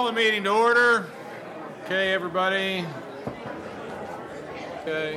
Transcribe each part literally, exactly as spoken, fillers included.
call the meeting to order. Okay, everybody. Okay.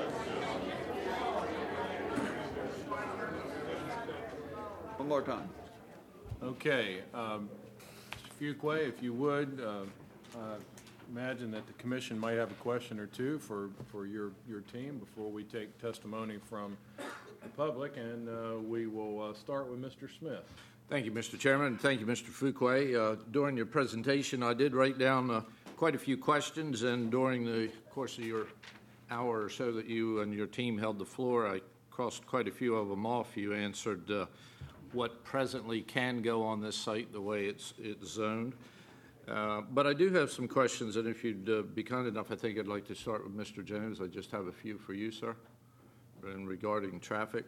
One more time. Okay. Um, Mister Fuqua, if you would, uh, uh, imagine that the commission might have a question or two for, for your, your team before we take testimony from the public, and uh, we will uh, start with Mister Smith. Thank you, Mister Chairman. Thank you, Mister Fuqua. Uh, during your presentation, I did write down uh, quite a few questions, and during the course of your hour or so that you and your team held the floor, I crossed quite a few of them off. You answered uh, what presently can go on this site, the way it's, it's zoned. Uh, but I do have some questions, and if you'd uh, be kind enough, I think I'd like to start with Mister Jones. I just have a few for you, sir, in regarding traffic.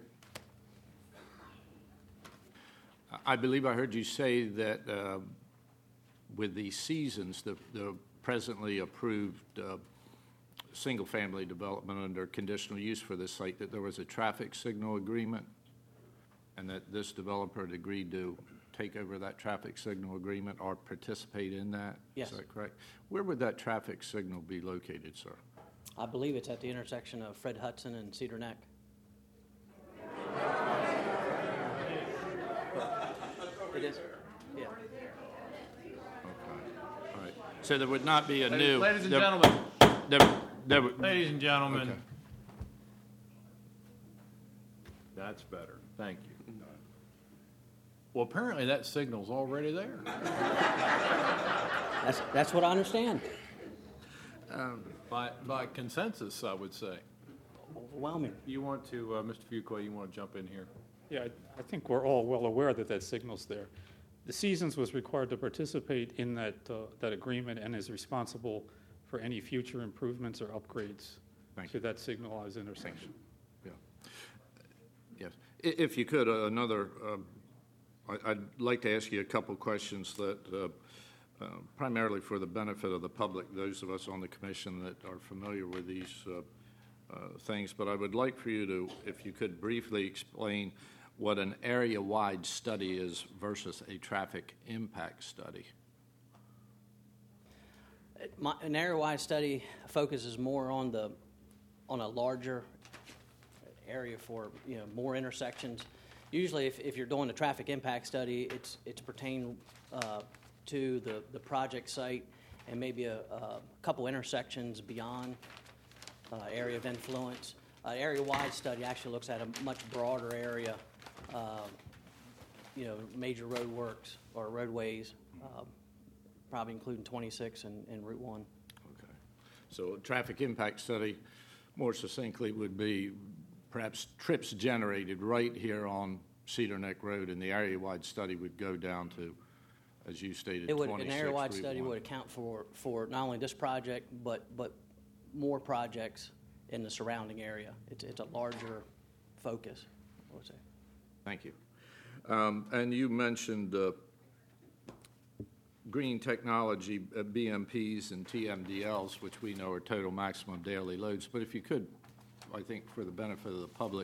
I believe I heard you say that uh, with the seasons, the, the presently approved uh, single-family development under conditional use for this site, that there was a traffic signal agreement and that this developer had agreed to take over that traffic signal agreement or participate in that? Yes. Is that correct? Where would that traffic signal be located, sir? I believe it's at the intersection of Fred Hudson and Cedar Neck. It is, yeah. Okay. All right. So there would not be a Ladies, new... ladies and there, gentlemen. There, there would, Ladies and gentlemen. Okay. That's better. Thank you. Well, apparently that signal's already there. That's that's what I understand. Um, by, by consensus, I would say. Overwhelming. You want to, uh, Mister Fuqua, you want to jump in here? Yeah, I, I think we're all well aware that that signal's there. The Seasons was required to participate in that uh, that agreement and is responsible for any future improvements or upgrades Thank to you. that signalized intersection. Yeah. Yes. I- If you could, uh, another, um, I- I'd like to ask you a couple questions that uh, uh, primarily for the benefit of the public, those of us on the commission that are familiar with these uh, uh, things. But I would like for you to, if you could briefly explain what an area-wide study is versus a traffic impact study. My, an area-wide study focuses more on the on a larger area for you know more intersections. Usually, if, if you're doing a traffic impact study, it's it's pertaining uh, to the, the project site and maybe a, a couple intersections beyond uh, area of influence. An area-wide study actually looks at a much broader area, uh, you know, major roadworks or roadways, uh, probably including twenty-six and, and Route one. Okay. So a traffic impact study, more succinctly, would be perhaps trips generated right here on Cedar Neck Road, and the area-wide study would go down to, as you stated, It would, twenty-six. an area-wide Route study one. would account for, for not only this project, but but more projects in the surrounding area. It's it's a larger focus, I would say. Thank you. Um, and you mentioned uh, green technology, uh, B M Ps and T M D Ls, which we know are total maximum daily loads. But if you could, I think for the benefit of the public,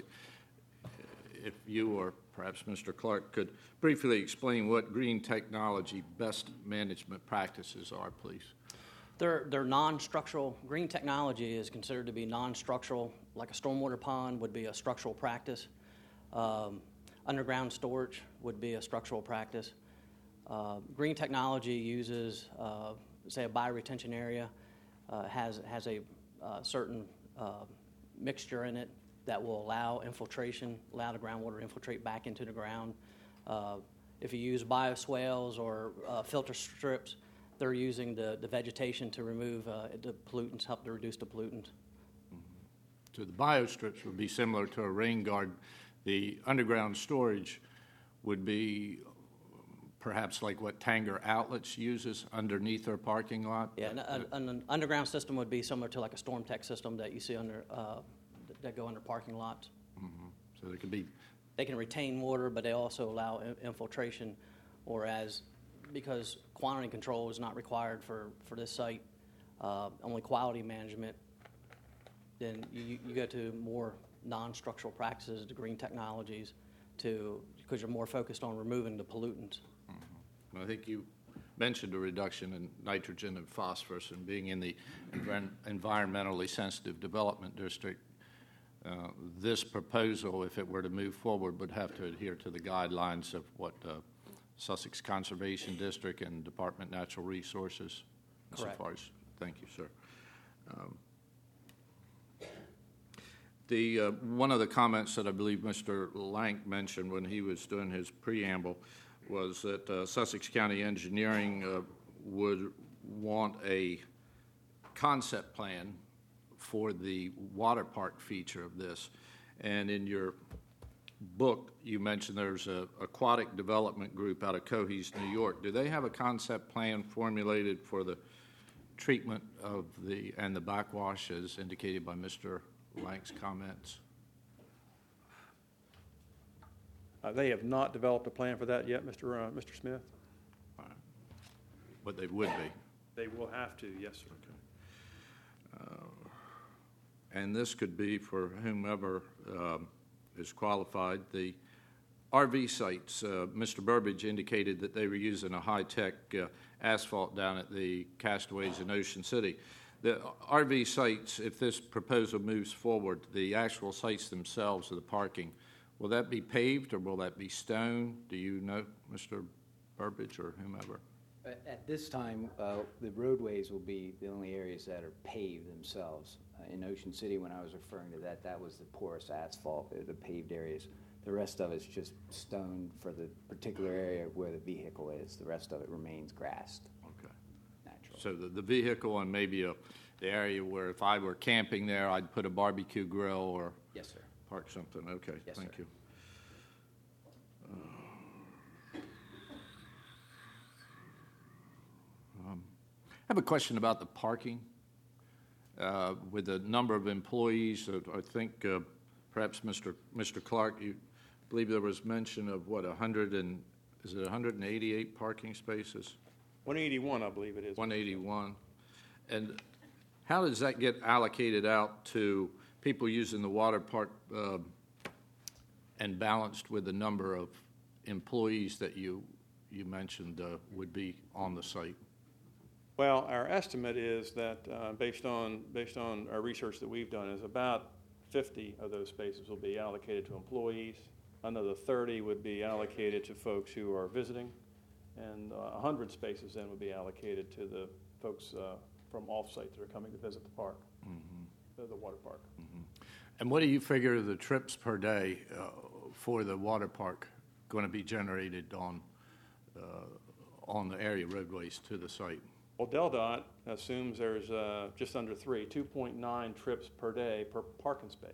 if you or perhaps Mister Clark could briefly explain what green technology best management practices are, please. They're, they're non-structural. Green technology is considered to be non-structural, like a stormwater pond would be a structural practice. Um, underground storage would be a structural practice. Uh, green technology uses, uh, say, a bioretention area, uh, has, has a uh, certain uh, mixture in it that will allow infiltration, allow the groundwater to infiltrate back into the ground. Uh, if you use bioswales or uh, filter strips, they're using the, the vegetation to remove uh, the pollutants, help to reduce the pollutants. So the biostrips would be similar to a rain garden. The underground storage would be perhaps like what Tanger Outlets uses underneath their parking lot? Yeah, an, an, an underground system would be similar to like a storm tech system that you see under uh, that go under parking lots. Mm-hmm. So there could be... They can retain water, but they also allow in, infiltration, or as because quantity control is not required for, for this site, uh, only quality management, then you, you go to more non-structural practices, the green technologies, to because you're more focused on removing the pollutants. Mm-hmm. I think you mentioned a reduction in nitrogen and phosphorus and being in the env- environmentally sensitive development district. Uh, this proposal, if it were to move forward, would have to adhere to the guidelines of what uh, Sussex Conservation District and Department of Natural Resources. Correct. So far as, thank you, sir. Um, the uh, one of the comments that I believe Mister Lank mentioned when he was doing his preamble was that uh, Sussex County Engineering uh, would want a concept plan for the water park feature of this. And in your book, you mentioned there's a aquatic development group out of Cohees, New York. Do they have a concept plan formulated for the treatment of the and the backwash as indicated by Mister Lank's comments? Uh, They have not developed a plan for that yet, Mister uh, Mister Smith. But they would be. They will have to, yes, sir. And this could be for whomever um, is qualified. The R V sites, uh, Mister Burbidge indicated that they were using a high-tech uh, asphalt down at the Castaways in Ocean City. The R V sites, if this proposal moves forward, the actual sites themselves of the parking, will that be paved or will that be stone? Do you know, Mister Burbidge or whomever? At at this time, uh, the roadways will be the only areas that are paved themselves. Uh, In Ocean City, when I was referring to that, that was the porous asphalt, the- the paved areas. The rest of it's just stone for the particular area where the vehicle is. The rest of it remains grassed, Okay. natural. So the, the vehicle and maybe a, the area where if I were camping there, I'd put a barbecue grill or Yes, sir. park something. Okay, Yes, thank sir. you. Um, I have a question about the parking. Uh, with the number of employees, uh, I think uh, perhaps Mister Mister Clark, you believe there was mention of what, a hundred and, is it one hundred eighty-eight parking spaces? one eighty-one, I believe it is. one eighty-one. And how does that get allocated out to people using the water park uh, and balanced with the number of employees that you you mentioned uh, would be on the site? Well, our estimate is that, uh, based on, based on our research that we've done, is about fifty of those spaces will be allocated to employees. Another thirty would be allocated to folks who are visiting, and uh, one hundred spaces then would be allocated to the folks uh, from off-site that are coming to visit the park, the, the water park. And what do you figure the trips per day uh, for the water park going to be generated on uh, on the area roadways to the site? Well, DelDOT assumes there's uh, just under three, two point nine trips per day per parking space.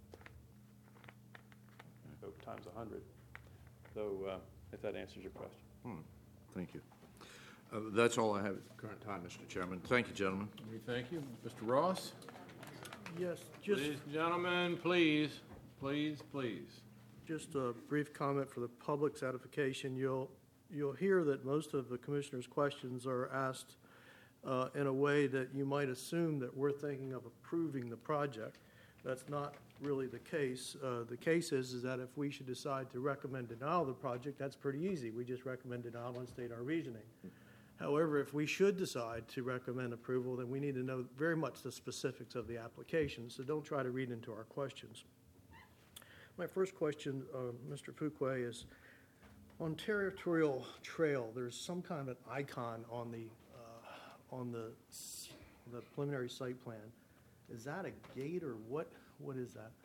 So times one hundred. So uh, if that answers your question. Hmm. Thank you. Uh, that's all I have at the current time, Mister Chairman. Thank you, gentlemen. We thank you. Mister Ross? Yes, just, Ladies and gentlemen, please, please, please. just a brief comment for the public's edification. You'll, you'll hear that most of the commissioners' questions are asked uh, in a way that you might assume that we're thinking of approving the project. That's not really the case. Uh, The case is, is that if we should decide to recommend denial of the project, that's pretty easy. We just recommend denial and state our reasoning. However, if we should decide to recommend approval, then we need to know very much the specifics of the application, so don't try to read into our questions. My first question, uh, Mister Fuqua, is on Territorial Trail, there's some kind of an icon on the, uh, on the, s- the preliminary site plan. Is that a gate or what, what is that?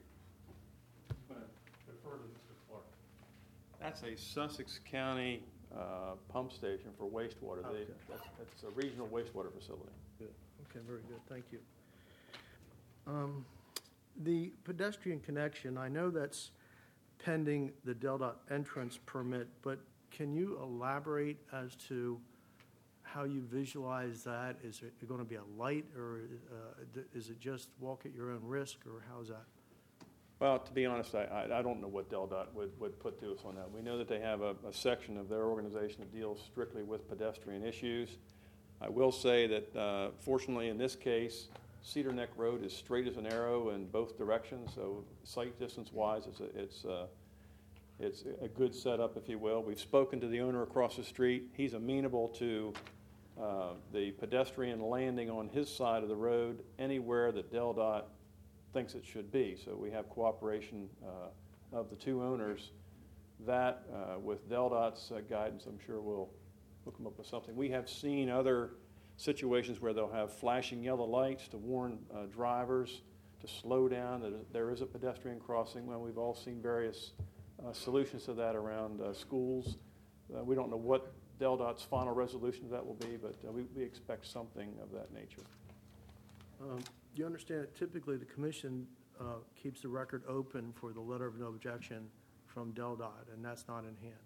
That's a Sussex County uh, pump station for wastewater. They, Okay. that's, that's a regional wastewater facility. Good. Okay, very good, thank you. Um, The pedestrian connection, I know that's pending the DelDOT entrance permit, but can you elaborate as to how you visualize that? Is it going to be a light, or uh, d- is it just walk at your own risk, or how's that? Well, to be honest, I, I I don't know what DelDOT would, would put to us on that. We know that they have a, a section of their organization that deals strictly with pedestrian issues. I will say that uh, fortunately in this case, Cedar Neck Road is straight as an arrow in both directions, so sight distance-wise, it's, a- it's uh, It's a good setup, if you will. We've spoken to the owner across the street. He's amenable to uh, the pedestrian landing on his side of the road anywhere that Del Dot thinks it should be. So we have cooperation uh, of the two owners. That, uh, with Del Dot's uh, guidance, I'm sure we'll, we'll come up with something. We have seen other situations where they'll have flashing yellow lights to warn uh, drivers to slow down, that there is a pedestrian crossing. Well, we've all seen various uh, solutions to that around uh, schools. Uh, we don't know what Del Dot's final resolution of that will be, but uh, we, we expect something of that nature. Um, You understand that typically the commission uh, keeps the record open for the letter of no objection from Del Dot, and that's not in hand.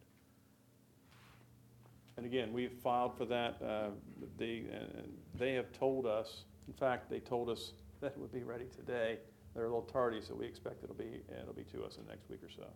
And again, we've filed for that. Uh, the, uh, they have told us, in fact, they told us that it would be ready today. They're a little tardy, so we expect it'll be, it'll be to us in the next week or so.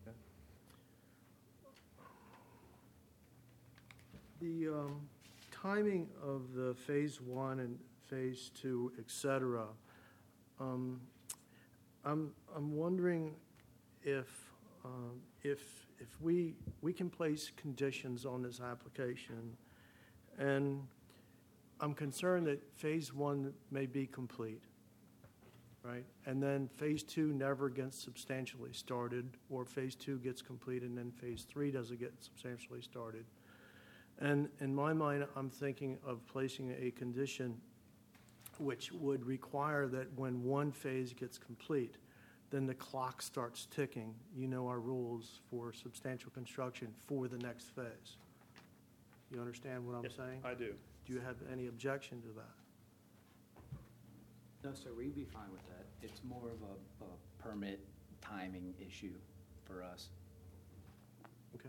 The um, timing of the phase one and phase two, et cetera, um, I'm, I'm wondering if, um, if, if we, we can place conditions on this application, and I'm concerned that phase one may be complete, right? And then phase two never gets substantially started, or phase two gets completed and then phase three doesn't get substantially started. And in my mind, I'm thinking of placing a condition which would require that when one phase gets complete, then the clock starts ticking. You know our rules for substantial construction for the next phase. You understand what I'm Yes, saying? I do. Do you have any objection to that? No, sir, we'd be fine with that. It's more of a, a permit timing issue for us. Okay.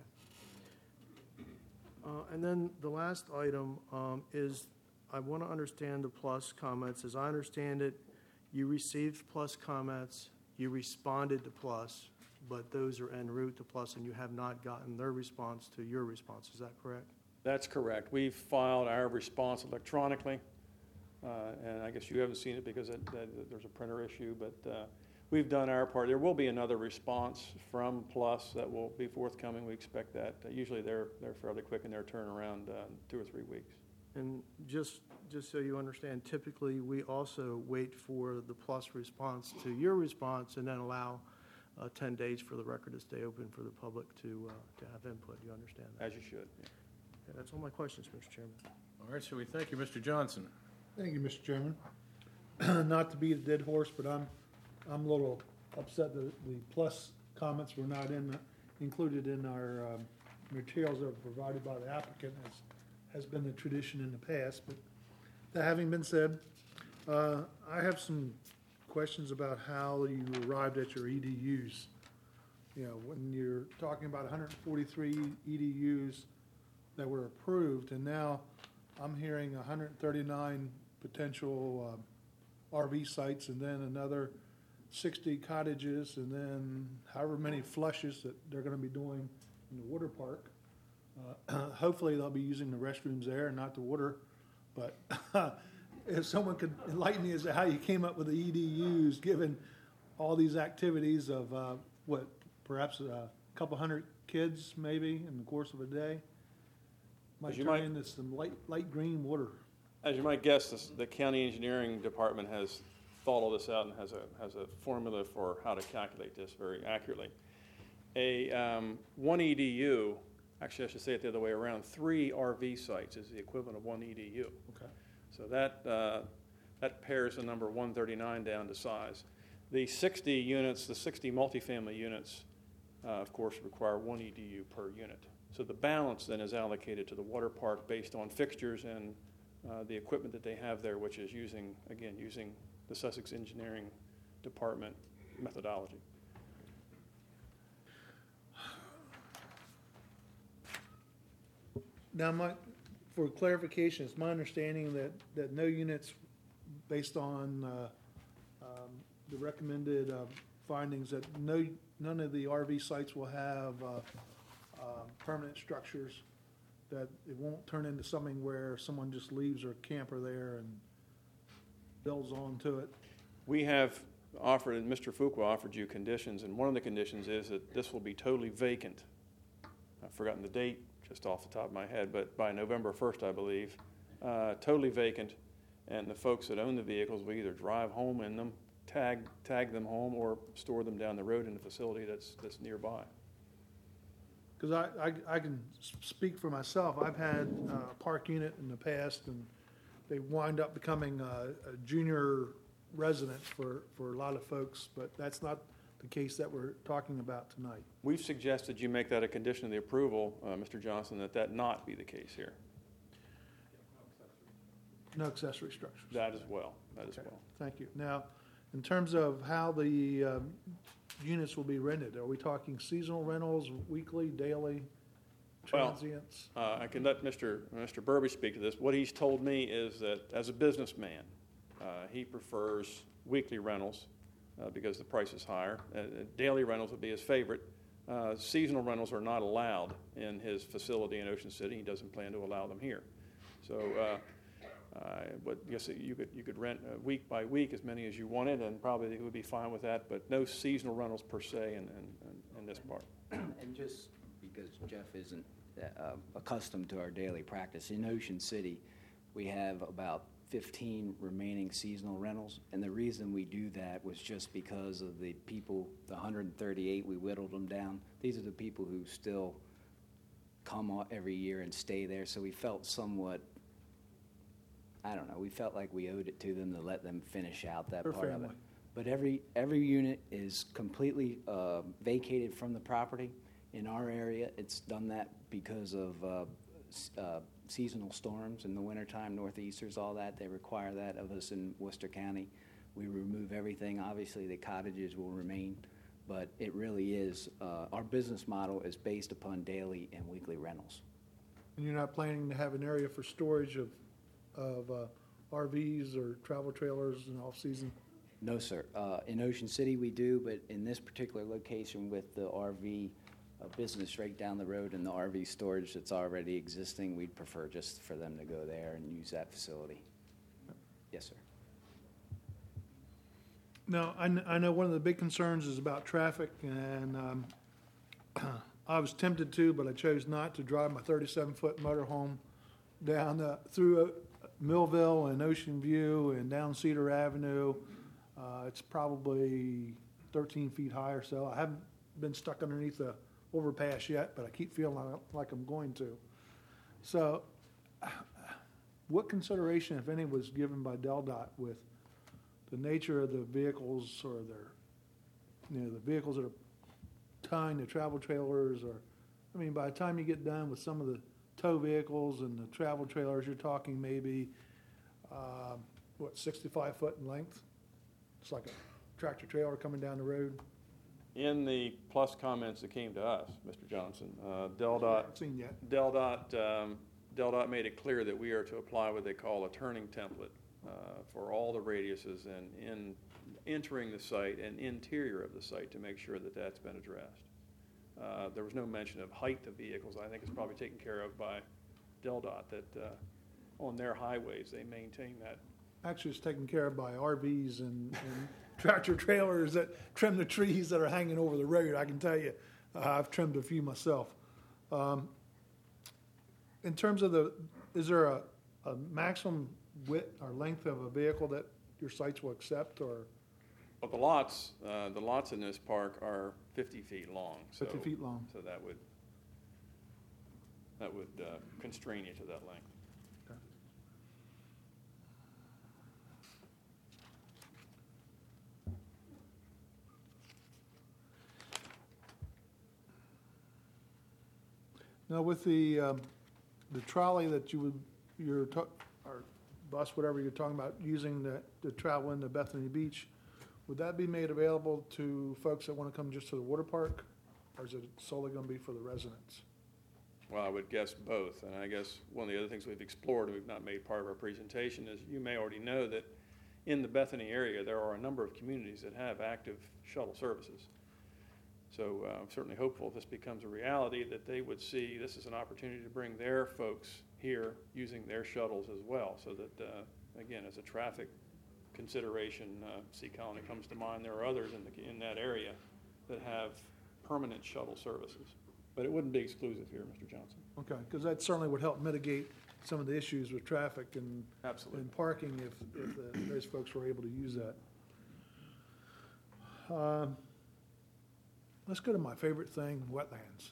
Uh, And then the last item um, is, I want to understand the plus comments. As I understand it, you received plus comments, you responded to plus, but those are en route to plus, and you have not gotten their response to your response. Is that correct? That's correct. We've filed our response electronically, uh, and I guess you haven't seen it because it, that, there's a printer issue, but uh, we've done our part. There will be another response from Plus that will be forthcoming. We expect that. Uh, usually they're, they're fairly quick in their turnaround, uh, two or three weeks. And just, just so you understand, typically, we also wait for the plus response to your response and then allow uh, ten days for the record to stay open for the public to, uh, to have input. You understand that? As you should. Yeah. Okay, that's all my questions, Mister Chairman. All right, so we thank you, Mister Johnson. Thank you, Mister Chairman. Not to beat a dead horse, but I'm, I'm a little upset that the plus comments were not in, the- included in our um, materials that were provided by the applicant, as has been the tradition in the past. But that having been said, uh, I have some questions about how you arrived at your E D Us. You know, when you're talking about one hundred forty-three E D Us that were approved, and now I'm hearing one hundred thirty-nine potential uh, R V sites, and then another sixty cottages, and then however many flushes that they're going to be doing in the water park. Uh, hopefully they'll be using the restrooms there and not the water, but if someone could enlighten me as to how you came up with the E D Us, given all these activities of, uh, what, perhaps a couple hundred kids maybe in the course of a day, might As you turn might- into some light, light green water. As you might guess, this, the county engineering department has thought all this out and has a, has a formula for how to calculate this very accurately. A um, one E D U, actually I should say it the other way around, three R V sites is the equivalent of one E D U. Okay. So that, uh, that pares the number one thirty-nine down to size. The sixty units, the sixty multifamily units, uh, of course, require one E D U per unit. So the balance then is allocated to the water park based on fixtures and uh, the equipment that they have there, which is using, again, using the Sussex Engineering Department methodology. Now, my, for clarification, it's my understanding that, that no units based on uh, um, the recommended uh, findings, that no, none of the R V sites will have uh, uh, permanent structures, that it won't turn into something where someone just leaves their camper there and builds onto it. We have offered, and Mister Fuqua offered you conditions, and one of the conditions is that this will be totally vacant. I've forgotten the date just off the top of my head, but by November first, I believe, uh, totally vacant, and the folks that own the vehicles will either drive home in them, tag tag them home, or store them down the road in a facility that's that's nearby. Because I, I, I can s- speak for myself. I've had uh, a park unit in the past, and they wind up becoming a, a junior residence for, for a lot of folks, but that's not the case that we're talking about tonight. We've suggested you make that a condition of the approval, uh, Mister Johnson, that that not be the case here. No accessory structures. That as well. That as Okay, well. Thank you. Now, in terms of how the um, units will be rented, are we talking seasonal rentals, weekly, daily, Well, transients? Uh, I can let Mister Mister Burbidge speak to this. What he's told me is that as a businessman, uh, he prefers weekly rentals uh, because the price is higher. Uh, daily rentals would be his favorite. Uh, seasonal rentals are not allowed in his facility in Ocean City. He doesn't plan to allow them here. So, uh, I would guess that you could you could rent uh, week by week as many as you wanted, and probably it would be fine with that. But no seasonal rentals per se in in, in, in this part. And just because Jeff isn't uh, accustomed to our daily practice, in Ocean City, we have about fifteen remaining seasonal rentals. And the reason we do that was just because of the people, the one hundred thirty-eight, we whittled them down. These are the people who still come o- every year and stay there. So we felt somewhat, I don't know, we felt like we owed it to them to let them finish out that Their part of it. family. But every, every unit is completely uh, vacated from the property. In our area, it's done that because of uh, s- uh, seasonal storms in the wintertime, northeasters, all that. They require that of us in Worcester County. We remove everything. Obviously, the cottages will remain, but it really is, uh, our business model is based upon daily and weekly rentals. And you're not planning to have an area for storage of, of uh, R Vs or travel trailers in off-season? No, sir. Uh, In Ocean City, we do, but in this particular location with the R V uh, business right down the road and the R V storage that's already existing, we'd prefer just for them to go there and use that facility. Yes, sir. Now, I, kn- I know one of the big concerns is about traffic, and um, I was tempted to, but I chose not to drive my thirty-seven foot motorhome down uh, through uh, Millville and Ocean View and down Cedar Avenue. Uh, It's probably thirteen feet high or so. I haven't been stuck underneath the overpass yet, but I keep feeling like- like I'm going to. So what consideration, if any, was given by DelDOT with the nature of the vehicles or their, you know, the vehicles that are towing the travel trailers, or, I mean, by the time you get done with some of the tow vehicles and the travel trailers, you're talking maybe, um, what, sixty-five foot in length? It's like a tractor trailer coming down the road. In the plus comments that came to us, Mister Johnson, uh, DelDOT Haven't seen yet. DelDOT, um, DelDOT made it clear that we are to apply what they call a turning template uh, for all the radiuses and in entering the site and interior of the site to make sure that that's been addressed. Uh, there was no mention of height of vehicles. I think it's probably taken care of by DelDOT, that uh, on their highways, they maintain that. Actually, it's taken care of by R Vs and, and tractor trailers that trim the trees that are hanging over the road, I can tell you. Uh, I've trimmed a few myself. Um, in terms of the, is there a, a maximum width or length of a vehicle that your sites will accept, or But the lots, uh, the lots in this park are fifty feet long. So, fifty feet long? So that would, that would uh, constrain you to that length. Now, with the, um, the trolley that you would, you're, ta- or bus, whatever you're talking about, using to, to travel into Bethany Beach, would that be made available to folks that want to come just to the water park? Or is it solely going to be for the residents? Well, I would guess both. And I guess one of the other things we've explored and we've not made part of our presentation is you may already know that in the Bethany area, there are a number of communities that have active shuttle services. So uh, I'm certainly hopeful if this becomes a reality that they would see this as an opportunity to bring their folks here using their shuttles as well. So that, uh, again, as a traffic consideration. Uh, Sea Colony comes to mind. There are others in the, in that area that have permanent shuttle services. But it wouldn't be exclusive here, Mister Johnson. Okay, because that certainly would help mitigate some of the issues with traffic and, Absolutely. and parking if, if uh, those folks were able to use that. Um, Let's go to my favorite thing, wetlands.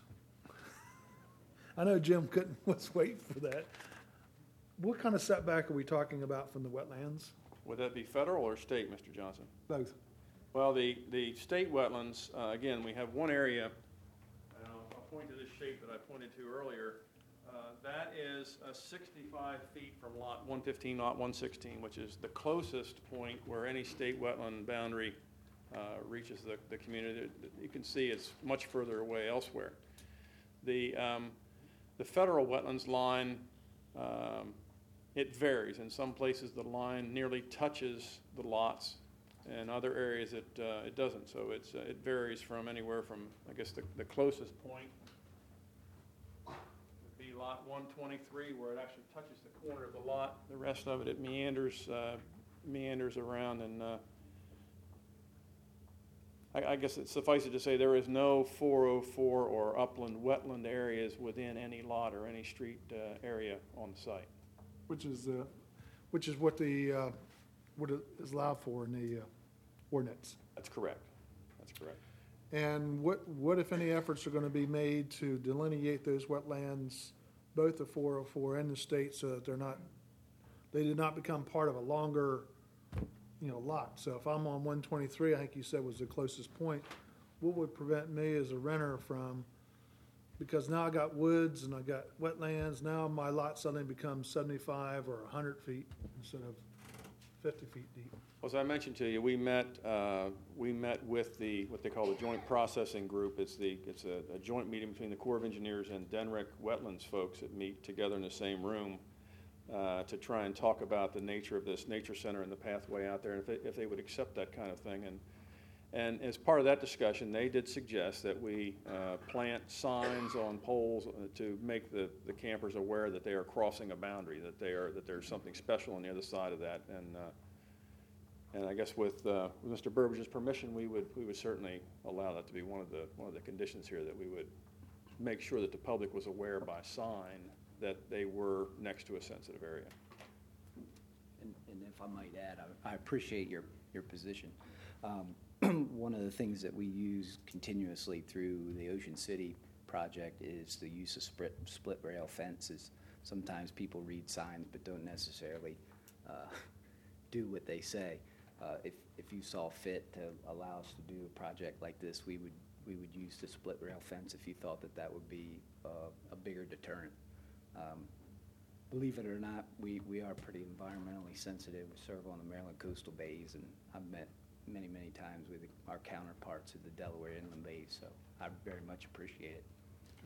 I know Jim couldn't, was waiting for that. What kind of setback are we talking about from the wetlands? Would that be federal or state, Mister Johnson? Both. Well, the, the state wetlands, uh, again, we have one area, and I'll, I'll point to this shape that I pointed to earlier. Uh, that is uh, sixty-five feet from lot one fifteen, lot one sixteen, which is the closest point where any state wetland boundary uh, reaches the, the community. You can see it's much further away elsewhere. The, um, the federal wetlands line, um, it varies. In some places, the line nearly touches the lots. In other areas, it, uh, it doesn't. So it's, uh, it varies from anywhere from, I guess, the, the closest point would be lot one twenty-three, where it actually touches the corner of the lot. The rest of it, it meanders, uh, meanders around. And uh, I, I guess it suffices to say there is no four oh four or upland wetland areas within any lot or any street uh, area on the site. Which is, uh, which is what the, uh, what is allowed for in the uh, ordinance. That's correct. That's correct. And what, what if any efforts are going to be made to delineate those wetlands, both the four oh four and the state, so that they're not, they did not become part of a longer, you know, lot? So if I'm on one twenty-three, I think you said was the closest point, what would prevent me as a renter from, because now I got woods and I got wetlands, now my lot suddenly becomes seventy-five or one hundred feet instead of fifty feet deep? Well, as I mentioned to you, we met uh, we met with the what they call the Joint Processing Group. It's the it's a, a joint meeting between the Corps of Engineers and Denrick Wetlands folks that meet together in the same room uh, to try and talk about the nature of this nature center and the pathway out there, and if they, if they would accept that kind of thing. And and as part of that discussion, they did suggest that we uh, plant signs on poles to make the, the campers aware that they are crossing a boundary, that they are that there's something special on the other side of that. And uh, And I guess with, uh, with Mister Burbage's permission, we would we would certainly allow that to be one of the one of the conditions here, that we would make sure that the public was aware by sign that they were next to a sensitive area. And, and if I might add, I, I appreciate your your position. Um, one of the things that we use continuously through the Ocean City project is the use of split split rail fences. Sometimes people read signs but don't necessarily uh, do what they say. Uh, if, if you saw fit to allow us to do a project like this, we would we would use the split rail fence if you thought that that would be uh, a bigger deterrent. Um, believe it or not, we, we are pretty environmentally sensitive. We serve on the Maryland coastal bays, and I've met many, many times with our counterparts at the Delaware inland bays, so I very much appreciate it.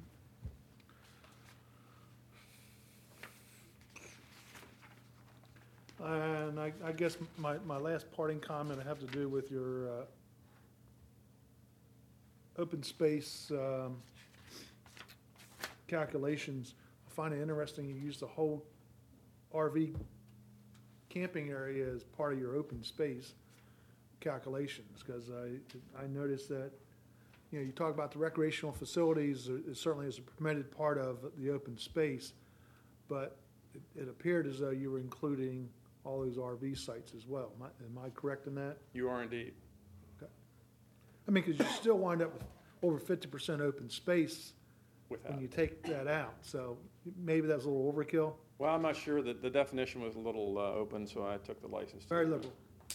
And I, I guess my, my last parting comment I have to do with your uh, open space um, calculations. I find it interesting you use the whole R V camping area as part of your open space calculations, because I, I noticed that, you know, you talk about the recreational facilities, it certainly is a permitted part of the open space, but it, it appeared as though you were including all those R V sites as well. Am I, am I correct in that? You are indeed. Okay. I mean, because you still wind up with over fifty percent open space Without. when you take that out. So maybe that's a little overkill. Well, I'm not sure that the definition was a little uh, open, so I took the license. to- Very liberal.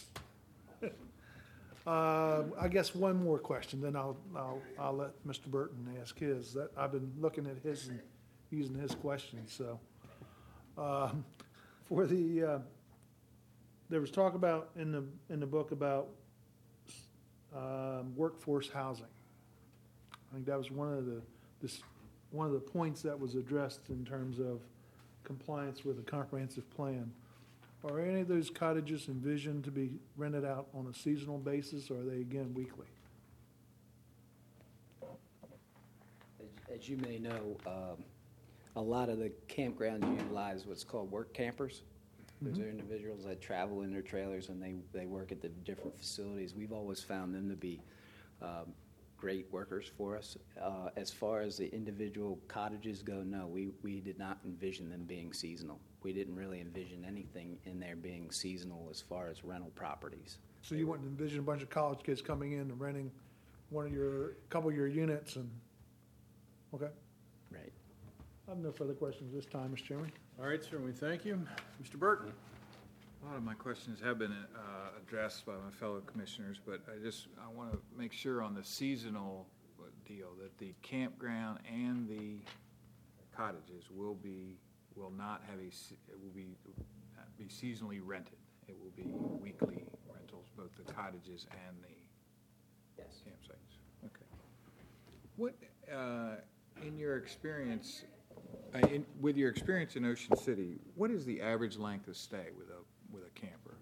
uh, I guess one more question, then I'll, I'll, I'll let Mister Burton ask his. That, I've been looking at his and using his questions, so. Um, for the, uh, there was talk about in the, in the book about um, workforce housing. I think that was one of the, this, one of the points that was addressed in terms of compliance with a comprehensive plan. Are any of those cottages envisioned to be rented out on a seasonal basis, or are they again weekly? As, as you may know, um, a lot of the campgrounds utilize what's called work campers. Those are individuals that travel in their trailers and they, they work at the different facilities. We've always found them to be um, great workers for us. Uh, as far as the individual cottages go, no, we, we did not envision them being seasonal. We didn't really envision anything in there being seasonal as far as rental properties. So you wouldn't envision a bunch of college kids coming in and renting one of your, couple of your units and, okay. Right. I have no further questions this time, Mister Chairman. All right, sir, we thank you. Mister Burton? A lot of my questions have been uh, addressed by my fellow commissioners, but I just, I want to make sure on the seasonal deal that the campground and the cottages will be, will not have a, se- it will be, not be seasonally rented. It will be weekly rentals, both the cottages and the Yes. campsites. Okay. What, uh, in your experience, uh, in, with your experience in Ocean City, what is the average length of stay with a with a camper?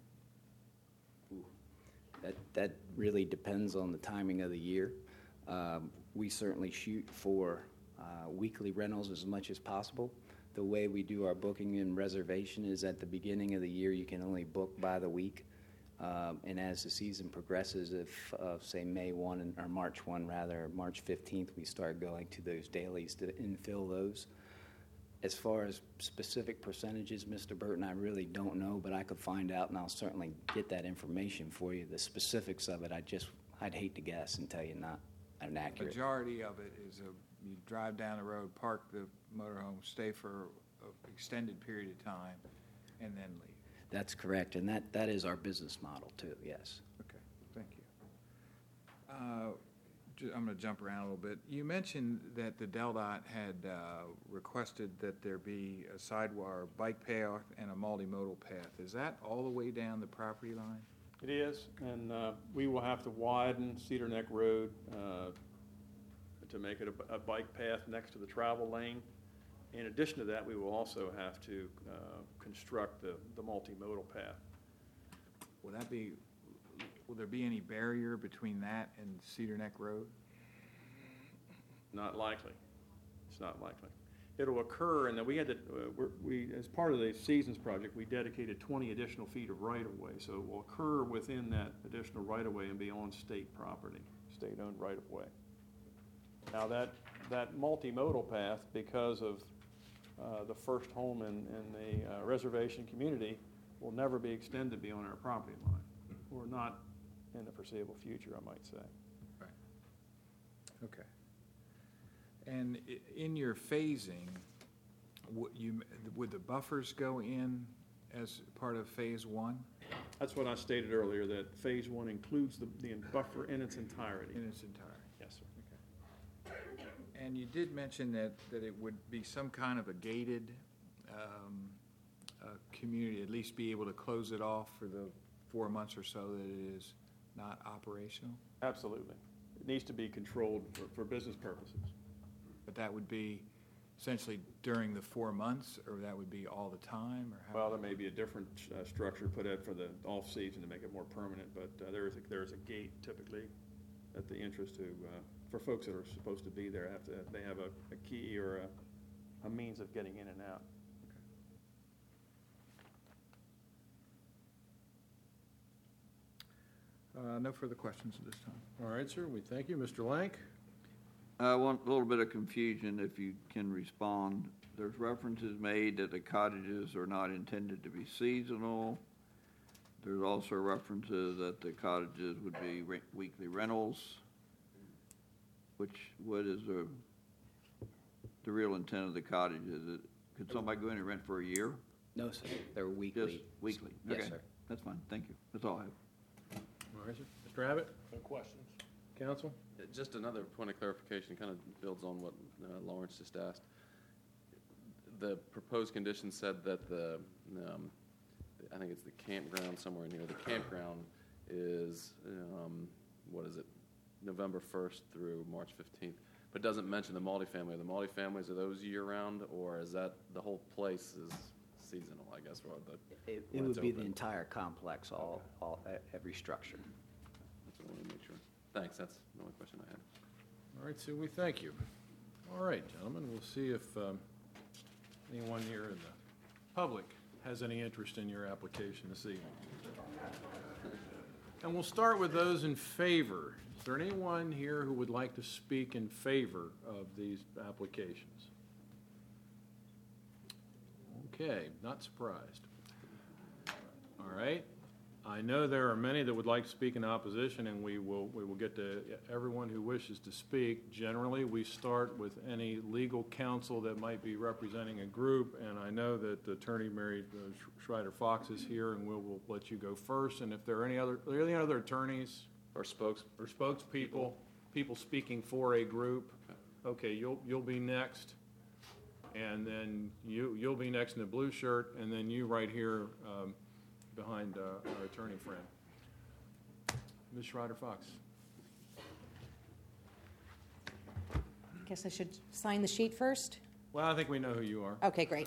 That, that really depends on the timing of the year. Um, we certainly shoot for uh, weekly rentals as much as possible. The way we do our booking and reservation is at the beginning of the year, you can only book by the week. Um, and as the season progresses, if, uh, say, May first and, or March first, rather, March fifteenth, we start going to those dailies to infill those. As far as specific percentages, Mister Burton, I really don't know, but I could find out, and I'll certainly get that information for you. The specifics of it, I just, I'd hate to guess and tell you not an accurate. Majority of it is a, you drive down the road, park the motorhome, stay for an extended period of time, and then leave. That's correct, and that, that is our business model, too, yes. Okay, thank you. Uh, ju- I'm going to jump around a little bit. You mentioned that the Del Dot had uh, requested that there be a sidewalk bike path and a multimodal path. Is that all the way down the property line? It is, and uh, we will have to widen Cedar Neck Road uh, to make it a, a bike path next to the travel lane. In addition to that, we will also have to uh, construct the, the multimodal path. Will that be, will there be any barrier between that and Cedar Neck Road? Not likely. It's not likely. It'll occur, and then we had to, uh, we're, we, as part of the Seasons project, we dedicated twenty additional feet of right-of-way, so it will occur within that additional right-of-way and be on state property, state-owned right-of-way. Now, that, that multimodal path, because of uh, the first home in, in the uh, reservation community, will never be extended beyond our property line, or not in the foreseeable future, I might say. Right. Okay. And i- in your phasing, would you, would the buffers go in as part of phase one? That's what I stated earlier, that phase one includes the, the buffer in its entirety. In its entirety? Yes, sir. And you did mention that, that it would be some kind of a gated um, uh, community, at least be able to close it off for the four months or so that it is not operational? Absolutely. It needs to be controlled for, for business purposes. But that would be essentially during the four months, or that would be all the time, or how? Well, there may be a different uh, structure put in for the off-season to make it more permanent, but uh, there is, a, there is a gate typically at the entrance to, uh, for folks that are supposed to be there, have to, they have a, a key or a, a means of getting in and out. Uh, no further questions at this time. All right, sir, we thank you. Mister Lank? I want a little bit of confusion if you can respond. There's references made that the cottages are not intended to be seasonal. There's also references that the cottages would be re- weekly rentals. Which, what is the, the real intent of the cottage? Is it, could somebody go in and rent for a year? No, sir, they're weekly. Just weekly? Yes, Okay. sir. That's fine, thank you. That's all I have. All right, sir. Mister Abbott? No questions. Counsel? Just another point of clarification, kind of builds on what uh, Lawrence just asked. The proposed condition said that the, um, I think it's the campground somewhere in here, the campground is, um, what is it, November first through March fifteenth, but doesn't mention the multifamily. The multifamilies, are those year-round, or is that, the whole place is seasonal, I guess, or the? It, when it it's would be the open? entire complex, all, all, e- every structure. That's what I want to make sure. Thanks, that's the only question I had. All right, so we thank you. All right, gentlemen, we'll see if um, anyone here in the public has any interest in your application this evening? And we'll start with those in favor. Is there anyone here who would like to speak in favor of these applications? Okay, not surprised. All right. I know there are many that would like to speak in opposition, and we will we will get to everyone who wishes to speak. Generally, we start with any legal counsel that might be representing a group, and I know that Attorney Mary uh, Schreider Fox is here, and we'll, we'll let you go first. And if there are any other are there any other attorneys Or spokes, or spokespeople, people speaking for a group, okay, you'll you'll be next, and then you you'll be next in the blue shirt, and then you right here. Um, behind uh, our attorney friend. Miz Schreider Fox. I guess I should sign the sheet first. Well, I think we know who you are. Okay, great.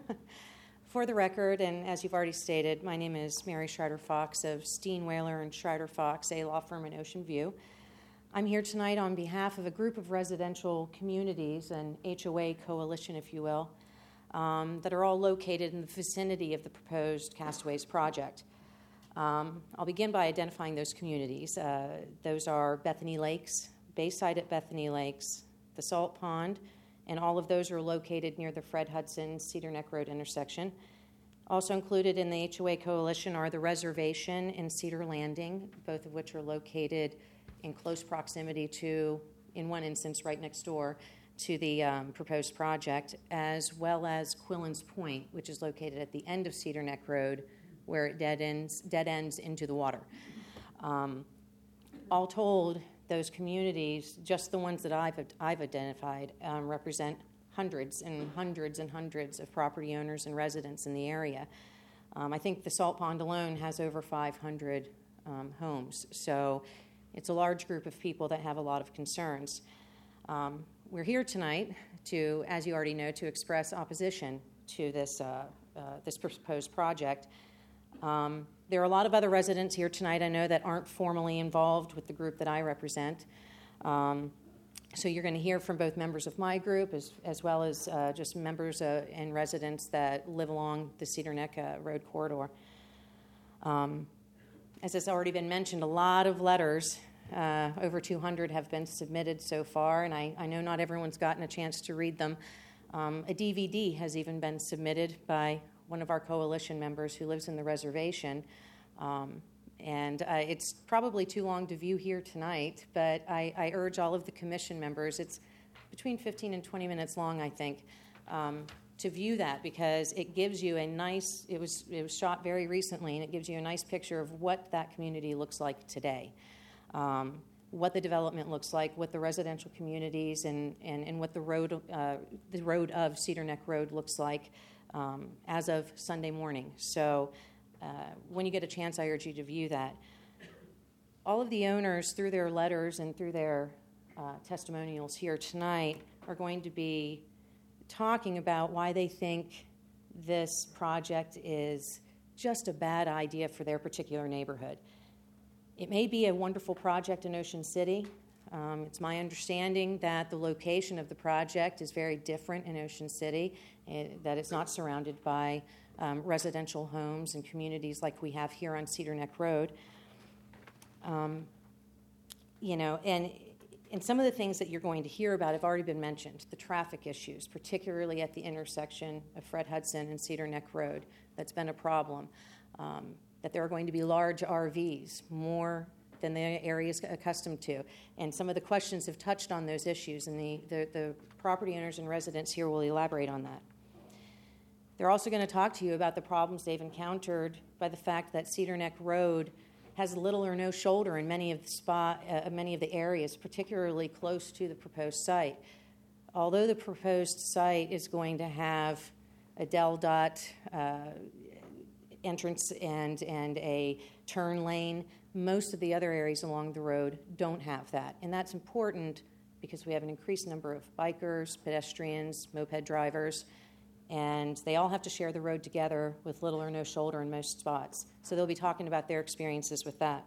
For the record, and as you've already stated, my name is Mary Schreider Fox of Steen Whaler and Schreider Fox, a law firm in Ocean View. I'm here tonight on behalf of a group of residential communities, an H O A coalition, if you will, Um, that are all located in the vicinity of the proposed Castaways project. Um, I'll begin by identifying those communities. Uh, those are Bethany Lakes, Bayside at Bethany Lakes, the Salt Pond, and all of those are located near the Fred Hudson Cedar Neck Road intersection. Also included in the H O A coalition are the Reservation and Cedar Landing, both of which are located in close proximity to, in one instance, right next door, to the um, proposed project, as well as Quillen's Point, which is located at the end of Cedar Neck Road, where it dead ends, dead ends into the water. Um, all told, those communities, just the ones that I've, I've identified, um, represent hundreds and hundreds and hundreds of property owners and residents in the area. Um, I think the Salt Pond alone has over five hundred um, homes, so it's a large group of people that have a lot of concerns. Um, We're here tonight to, as you already know, to express opposition to this uh, uh, this proposed project. Um, there are a lot of other residents here tonight, I know, that aren't formally involved with the group that I represent. Um, so you're going to hear from both members of my group as, as well as uh, just members uh, and residents that live along the Cedar Neck uh, Road corridor. Um, as has already been mentioned, a lot of letters Uh, over two hundred have been submitted so far, and I, I know not everyone's gotten a chance to read them. Um, a D V D has even been submitted by one of our coalition members who lives in the reservation. Um, and uh, it's probably too long to view here tonight, but I, I urge all of the commission members, it's between fifteen and twenty minutes long, I think, um, to view that, because it gives you a nice, it was, it was shot very recently, and it gives you a nice picture of what that community looks like today. Um, what the development looks like, what the residential communities and, and, and what the road uh, the road of Cedar Neck Road looks like um, as of Sunday morning. So uh, when you get a chance, I urge you to view that. All of the owners, through their letters and through their uh, testimonials here tonight, are going to be talking about why they think this project is just a bad idea for their particular neighborhood. It may be a wonderful project in Ocean City. Um, it's my understanding that the location of the project is very different in Ocean City, it, that it's not surrounded by um, residential homes and communities like we have here on Cedar Neck Road. Um, you know, and, and some of the things that you're going to hear about have already been mentioned. The traffic issues, particularly at the intersection of Fred Hudson and Cedar Neck Road, that's been a problem. Um, that there are going to be large R Vs, more than the area is accustomed to. And some of the questions have touched on those issues, and the, the, the property owners and residents here will elaborate on that. They're also going to talk to you about the problems they've encountered by the fact that Cedar Neck Road has little or no shoulder in many of the spot, uh, many of the areas, particularly close to the proposed site. Although the proposed site is going to have a Del Dot uh, entrance and, and a turn lane, most of the other areas along the road don't have that. And that's important because we have an increased number of bikers, pedestrians, moped drivers, and they all have to share the road together with little or no shoulder in most spots. So they'll be talking about their experiences with that.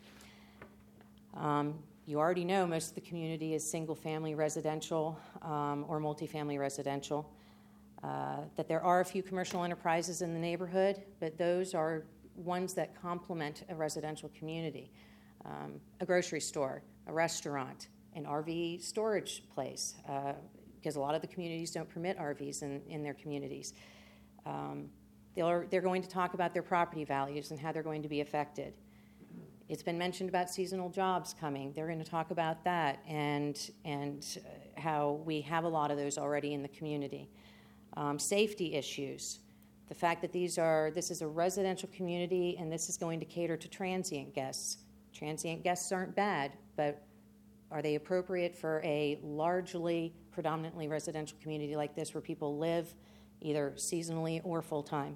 Um, you already know most of the community is single-family residential um, or multifamily residential. uh, that there are a few commercial enterprises in the neighborhood, but those are ones that complement a residential community. Um, a grocery store, a restaurant, an R V storage place, uh, because a lot of the communities don't permit R Vs in, in their communities. Um, they're, they're going to talk about their property values and how they're going to be affected. It's been mentioned about seasonal jobs coming. They're going to talk about that and, and how we have a lot of those already in the community. Um, safety issues. The fact that these are, this is a residential community and this is going to cater to transient guests. Transient guests aren't bad, but are they appropriate for a largely, predominantly residential community like this where people live either seasonally or full-time?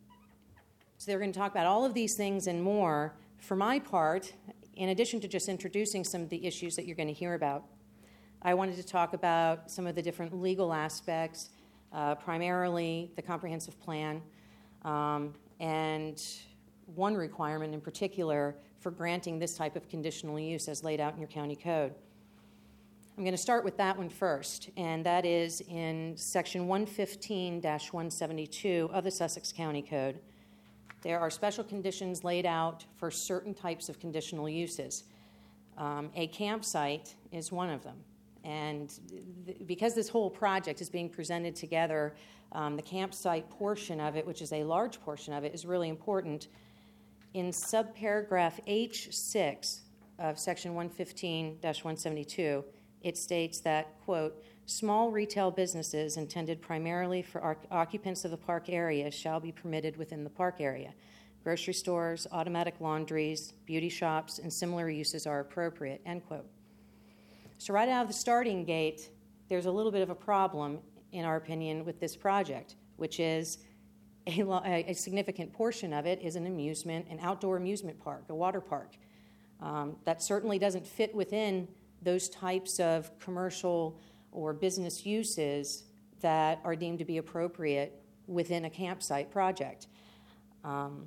So they're going to talk about all of these things and more. For my part, in addition to just introducing some of the issues that you're going to hear about, I wanted to talk about some of the different legal aspects, uh, primarily the comprehensive plan, um, and one requirement in particular for granting this type of conditional use as laid out in your county code. I'm going to start with that one first, and that is in Section one fifteen dash one seventy-two of the Sussex County Code. There are special conditions laid out for certain types of conditional uses. Um, a campsite is one of them. And th- because this whole project is being presented together, um, the campsite portion of it, which is a large portion of it, is really important. In subparagraph H six of Section one fifteen dash one seventy-two, it states that, quote, small retail businesses intended primarily for ar- occupants of the park area shall be permitted within the park area. Grocery stores, automatic laundries, beauty shops, and similar uses are appropriate, end quote. So right out of the starting gate, there's a little bit of a problem, in our opinion, with this project, which is a, lo- a significant portion of it is an amusement, an outdoor amusement park, a water park. Um, that certainly doesn't fit within those types of commercial or business uses that are deemed to be appropriate within a campsite project. Um,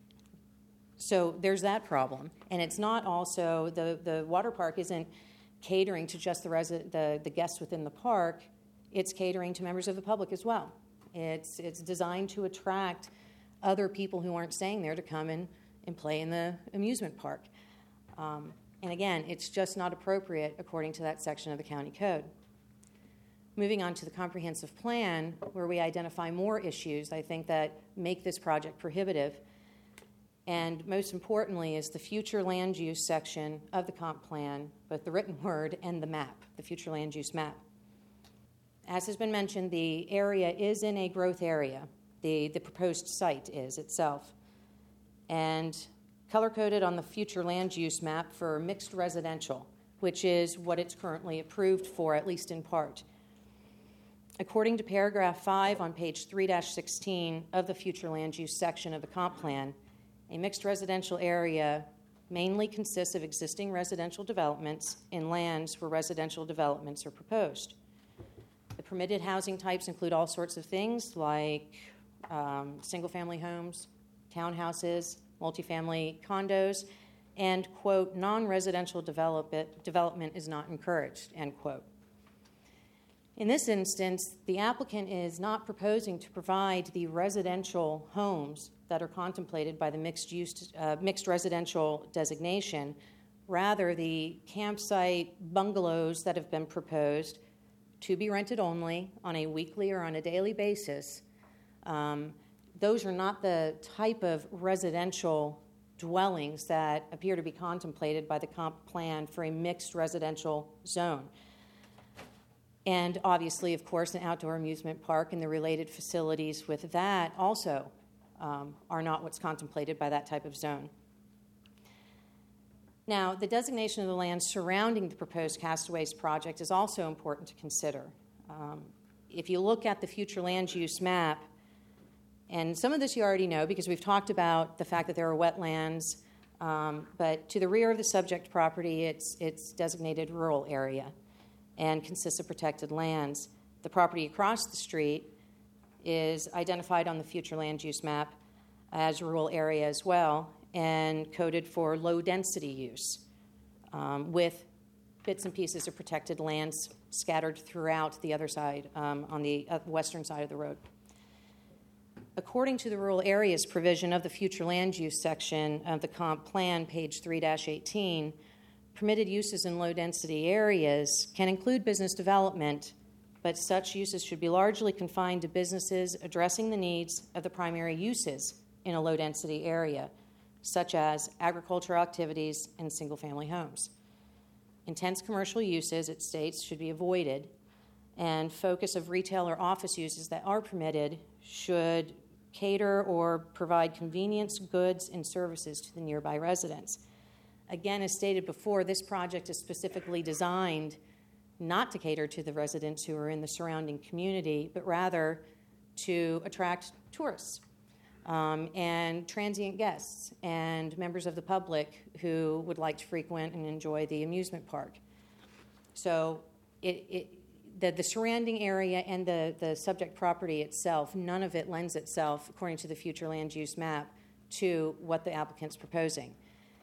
so there's that problem. And it's not also, the, the water park isn't catering to just the, resi- the, the guests within the park, it's catering to members of the public as well. It's, it's designed to attract other people who aren't staying there to come in and play in the amusement park. Um, and again, it's just not appropriate according to that section of the county code. Moving on to the comprehensive plan, where we identify more issues, I think, that make this project prohibitive. And most importantly is the future land use section of the comp plan, both the written word and the map, the future land use map. As has been mentioned, the area is in a growth area. The, the proposed site is itself. And color-coded on the future land use map for mixed residential, which is what it's currently approved for, at least in part. According to paragraph five on page three dash sixteen of the future land use section of the comp plan, a mixed residential area mainly consists of existing residential developments in lands where residential developments are proposed. The permitted housing types include all sorts of things like um, single-family homes, townhouses, multifamily condos, and, quote, non-residential develop it, development is not encouraged, end quote. In this instance, the applicant is not proposing to provide the residential homes that are contemplated by the mixed use, uh, mixed residential designation. Rather, the campsite bungalows that have been proposed to be rented only on a weekly or on a daily basis, um, those are not the type of residential dwellings that appear to be contemplated by the comp plan for a mixed residential zone. And obviously, of course, an outdoor amusement park and the related facilities with that also um, are not what's contemplated by that type of zone. Now, the designation of the land surrounding the proposed Castaways project is also important to consider. Um, if you look at the future land use map, and some of this you already know because we've talked about the fact that there are wetlands, um, but to the rear of the subject property, it's, it's designated rural area and consists of protected lands. The property across the street is identified on the future land use map as rural area as well and coded for low density use um, with bits and pieces of protected lands scattered throughout the other side, um, on the uh, western side of the road. According to the rural areas provision of the future land use section of the comp plan, page three dash eighteen, permitted uses in low-density areas can include business development, but such uses should be largely confined to businesses addressing the needs of the primary uses in a low-density area, such as agricultural activities and single-family homes. Intense commercial uses, it states, should be avoided, and focus of retail or office uses that are permitted should cater or provide convenience, goods, and services to the nearby residents. Again, as stated before, this project is specifically designed not to cater to the residents who are in the surrounding community, but rather to attract tourists um, and transient guests and members of the public who would like to frequent and enjoy the amusement park. So it, it The, the surrounding area and the, the subject property itself, none of it lends itself, according to the future land use map, to what the applicant's proposing.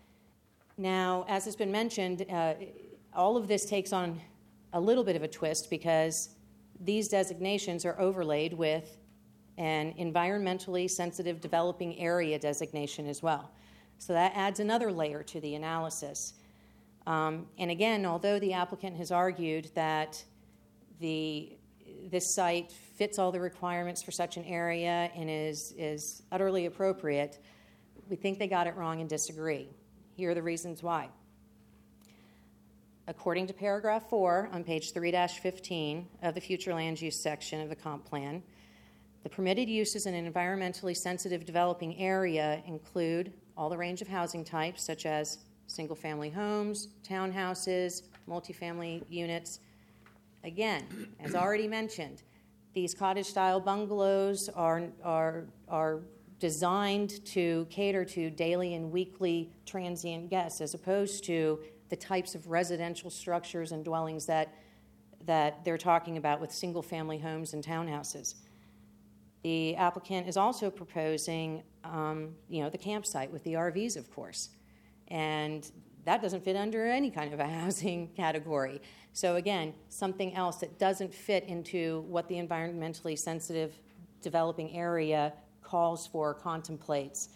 Now, as has been mentioned, uh, all of this takes on a little bit of a twist because these designations are overlaid with an environmentally sensitive developing area designation as well. So that adds another layer to the analysis. Um, and again, although the applicant has argued that The, this site fits all the requirements for such an area and is, is utterly appropriate, we think they got it wrong and disagree. Here are the reasons why. According to paragraph four on page three dash fifteen of the future land use section of the comp plan, the permitted uses in an environmentally sensitive developing area include all the range of housing types such as single-family homes, townhouses, multifamily units. Again, as already mentioned, these cottage-style bungalows are, are, are designed to cater to daily and weekly transient guests as opposed to the types of residential structures and dwellings that, that they're talking about with single-family homes and townhouses. The applicant is also proposing, um, you know, the campsite with the R Vs, of course, and that doesn't fit under any kind of a housing category. So again, something else that doesn't fit into what the environmentally sensitive developing area calls for or contemplates.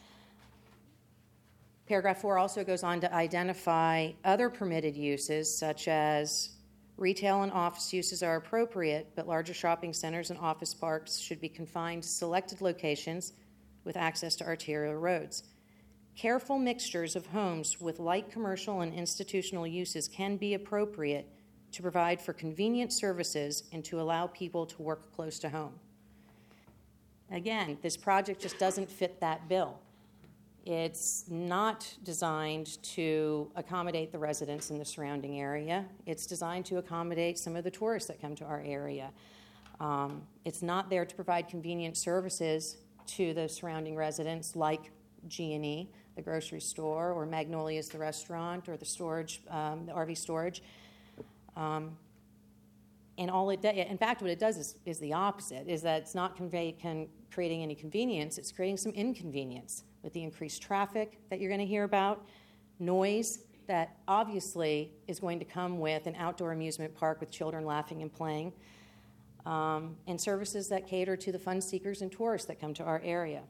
Paragraph four also goes on to identify other permitted uses, such as retail and office uses are appropriate, but larger shopping centers and office parks should be confined to selected locations with access to arterial roads. Careful mixtures of homes with light commercial and institutional uses can be appropriate to provide for convenient services and to allow people to work close to home. Again, this project just doesn't fit that bill. It's not designed to accommodate the residents in the surrounding area. It's designed to accommodate some of the tourists that come to our area. Um, it's not there to provide convenient services to the surrounding residents like G and E, the grocery store, or Magnolia's, the restaurant, or the storage, um, the R V storage. Um, and all it does, in fact, what it does is, is the opposite, is that it's not convey, can, creating any convenience, it's creating some inconvenience with the increased traffic that you're going to hear about, noise that obviously is going to come with an outdoor amusement park with children laughing and playing, um, and services that cater to the fun seekers and tourists that come to our area.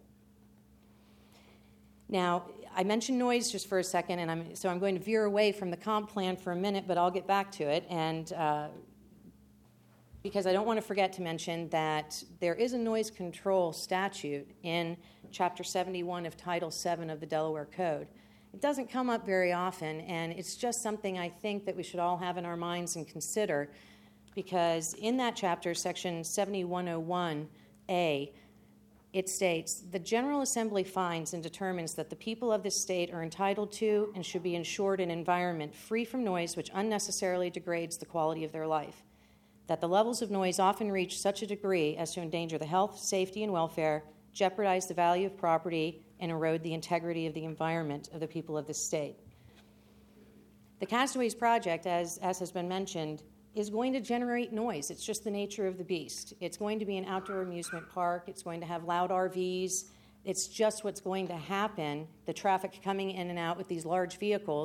Now, I mentioned noise just for a second, and I'm, so I'm going to veer away from the comp plan for a minute, but I'll get back to it. And uh, because I don't want to forget to mention that there is a noise control statute in Chapter seventy-one of Title seven of the Delaware Code. It doesn't come up very often, and it's just something I think that we should all have in our minds and consider, because in that chapter, Section seventy-one oh one A, it states, the General Assembly finds and determines that the people of this state are entitled to and should be ensured an environment free from noise which unnecessarily degrades the quality of their life, that the levels of noise often reach such a degree as to endanger the health, safety, and welfare, jeopardize the value of property, and erode the integrity of the environment of the people of this state. The Castaways Project, as, as has been mentioned, is going to generate noise. It's just the nature of the beast. It's going to be an outdoor amusement park. It's going to have loud R Vs. It's just what's going to happen, the traffic coming in and out with these large vehicles.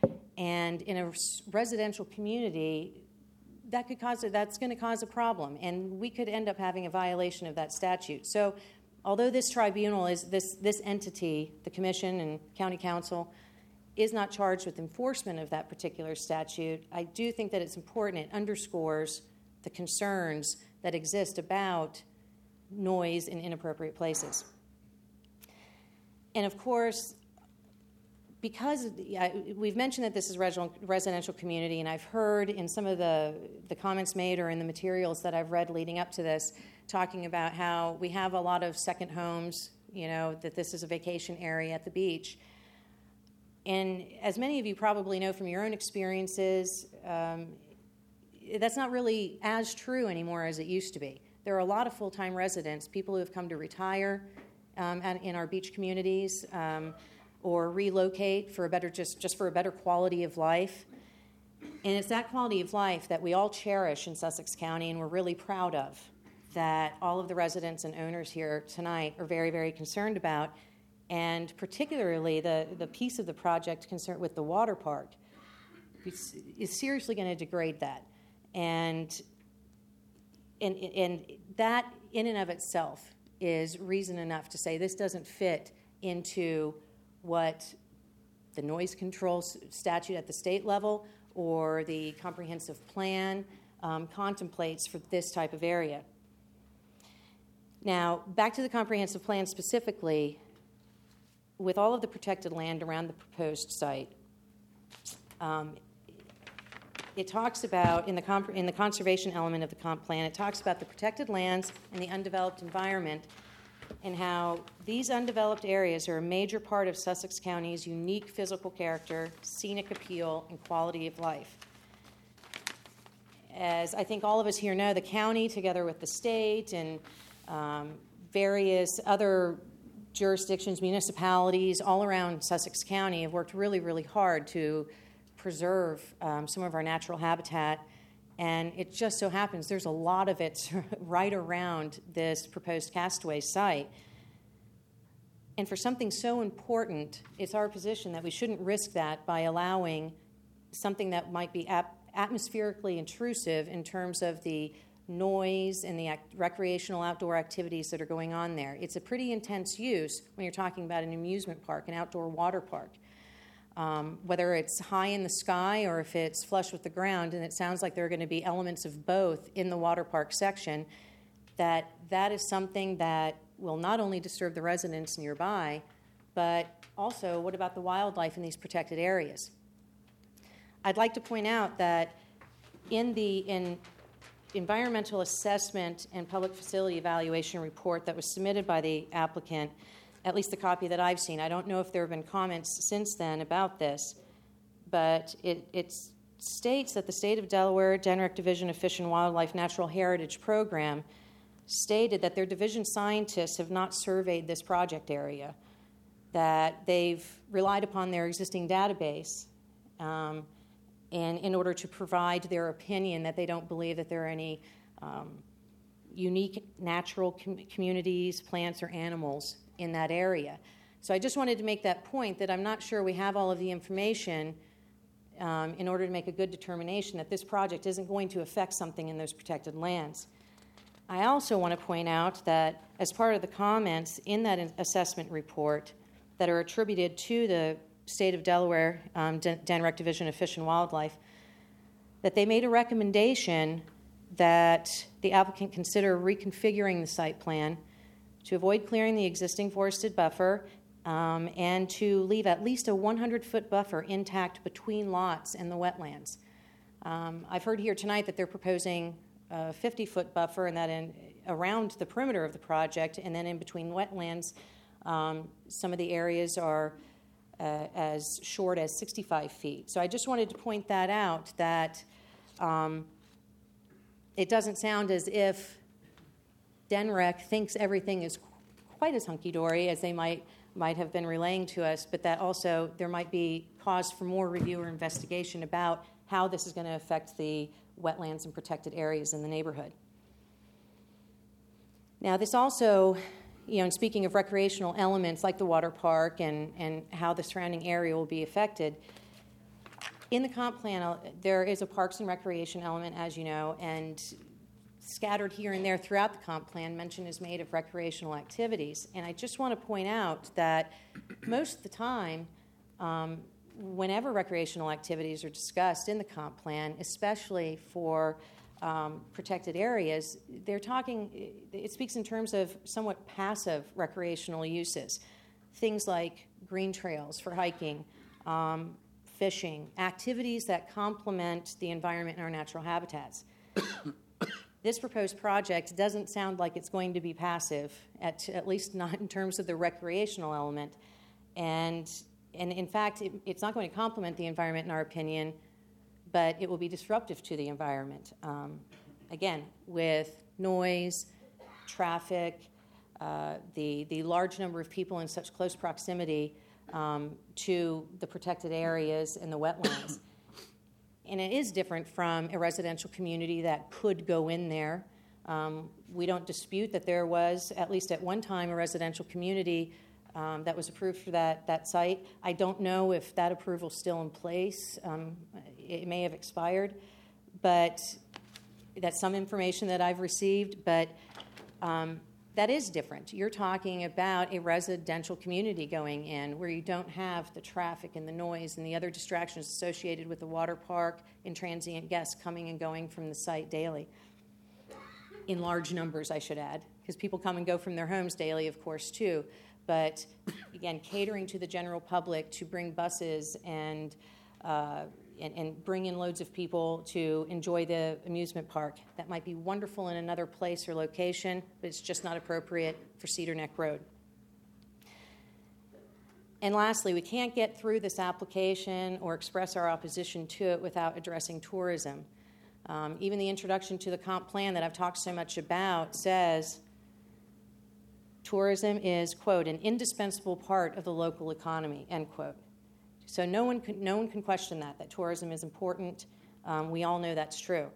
And in a residential community, that could cause a, that's going to cause a problem, and we could end up having a violation of that statute. So, although this tribunal is this this entity, the commission and county council, is not charged with enforcement of that particular statute, I do think that it's important. It underscores the concerns that exist about noise in inappropriate places. And of course, because yeah, we've mentioned that this is a residential community, and I've heard in some of the, the comments made or in the materials that I've read leading up to this, talking about how we have a lot of second homes, you know, that this is a vacation area at the beach. And as many of you probably know from your own experiences, um, that's not really as true anymore as it used to be. There are a lot of full-time residents, people who have come to retire um, at, in our beach communities, um, or relocate for a better just, just for a better quality of life. And it's that quality of life that we all cherish in Sussex County, and we're really proud of, that all of the residents and owners here tonight are very, very concerned about, and particularly the, the piece of the project concerned with the water park is, is seriously going to degrade that. And, and, and that in and of itself is reason enough to say this doesn't fit into what the noise control statute at the state level or the comprehensive plan um, contemplates for this type of area. Now, back to the comprehensive plan specifically, with all of the protected land around the proposed site, um, it talks about, in the, comp- in the conservation element of the comp plan, it talks about the protected lands and the undeveloped environment, and how these undeveloped areas are a major part of Sussex County's unique physical character, scenic appeal, and quality of life. As I think all of us here know, the county, together with the state and um, various other jurisdictions, municipalities all around Sussex County, have worked really, really hard to preserve um, some of our natural habitat. And it just so happens there's a lot of it right around this proposed Castaway site. And for something so important, it's our position that we shouldn't risk that by allowing something that might be ap- atmospherically intrusive in terms of the noise and the act- recreational outdoor activities that are going on there. It's a pretty intense use when you're talking about an amusement park, an outdoor water park. Um, whether it's high in the sky or if it's flush with the ground, and it sounds like there are going to be elements of both in the water park section, that that is something that will not only disturb the residents nearby, but also what about the wildlife in these protected areas? I'd like to point out that in the in environmental assessment and public facility evaluation report that was submitted by the applicant, at least the copy that I've seen. I don't know if there have been comments since then about this, but it, it states that the State of Delaware DENREC Division of Fish and Wildlife Natural Heritage Program stated that their division scientists have not surveyed this project area, that they've relied upon their existing database um, and in order to provide their opinion that they don't believe that there are any um, unique natural com- communities, plants, or animals in that area. So I just wanted to make that point that I'm not sure we have all of the information um, in order to make a good determination that this project isn't going to affect something in those protected lands. I also want to point out that as part of the comments in that assessment report that are attributed to the State of Delaware um, DENREC Division of Fish and Wildlife, that they made a recommendation that the applicant consider reconfiguring the site plan to avoid clearing the existing forested buffer um, and to leave at least a one hundred foot buffer intact between lots and the wetlands. Um, I've heard here tonight that they're proposing a fifty foot buffer, and that in, around the perimeter of the project, and then in between wetlands, um, some of the areas are uh, as short as sixty-five feet. So I just wanted to point that out, that um, it doesn't sound as if DENREC thinks everything is quite as hunky-dory as they might might have been relaying to us, but that also there might be cause for more review or investigation about how this is going to affect the wetlands and protected areas in the neighborhood. Now, this also, you know, in speaking of recreational elements like the water park and, and how the surrounding area will be affected, In the comp plan, uh, there is a Parks and Recreation element, as you know, and scattered here and there throughout the comp plan, mention is made of recreational activities. And I just want to point out that most of the time, um, whenever recreational activities are discussed in the comp plan, especially for um, protected areas, they're talking, it speaks in terms of somewhat passive recreational uses. Things like green trails for hiking, um, fishing, activities that complement the environment and our natural habitats. This proposed project doesn't sound like it's going to be passive, at, at least not in terms of the recreational element. And, and in fact, it, it's not going to complement the environment, in our opinion, but it will be disruptive to the environment. Um, again, with noise, traffic, uh, the, the large number of people in such close proximity um, to the protected areas and the wetlands. And it is different from a residential community that could go in there. Um, we don't dispute that there was, at least at one time, a residential community um, that was approved for that, that site. I don't know if that approval is still in place. Um, it may have expired, but that's some information that I've received. But um, that is different. You're talking about a residential community going in where you don't have the traffic and the noise and the other distractions associated with the water park and transient guests coming and going from the site daily. In large numbers, I should add, because people come and go from their homes daily, of course, too. But again, catering to the general public to bring buses and uh, And, and bring in loads of people to enjoy the amusement park. That might be wonderful in another place or location, but it's just not appropriate for Cedar Neck Road. And lastly, we can't get through this application or express our opposition to it without addressing tourism. Um, even the introduction to the comp plan that I've talked so much about says tourism is, quote, an indispensable part of the local economy, end quote. So no one can, no one can question that, that tourism is important. Um, we all know that's true.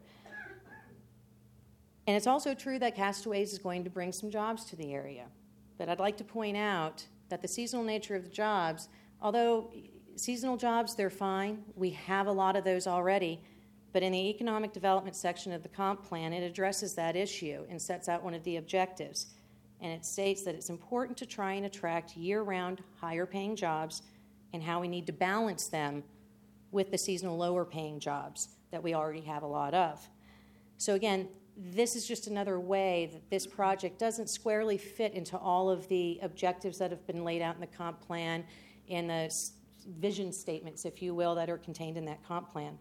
And it's also true that Castaways is going to bring some jobs to the area. But I'd like to point out that the seasonal nature of the jobs, although seasonal jobs, they're fine. We have a lot of those already. But in the economic development section of the comp plan, it addresses that issue and sets out one of the objectives. And it states that it's important to try and attract year-round, higher-paying jobs and how we need to balance them with the seasonal lower-paying jobs that we already have a lot of. So again, this is just another way that this project doesn't squarely fit into all of the objectives that have been laid out in the comp plan and the vision statements, if you will, that are contained in that comp plan.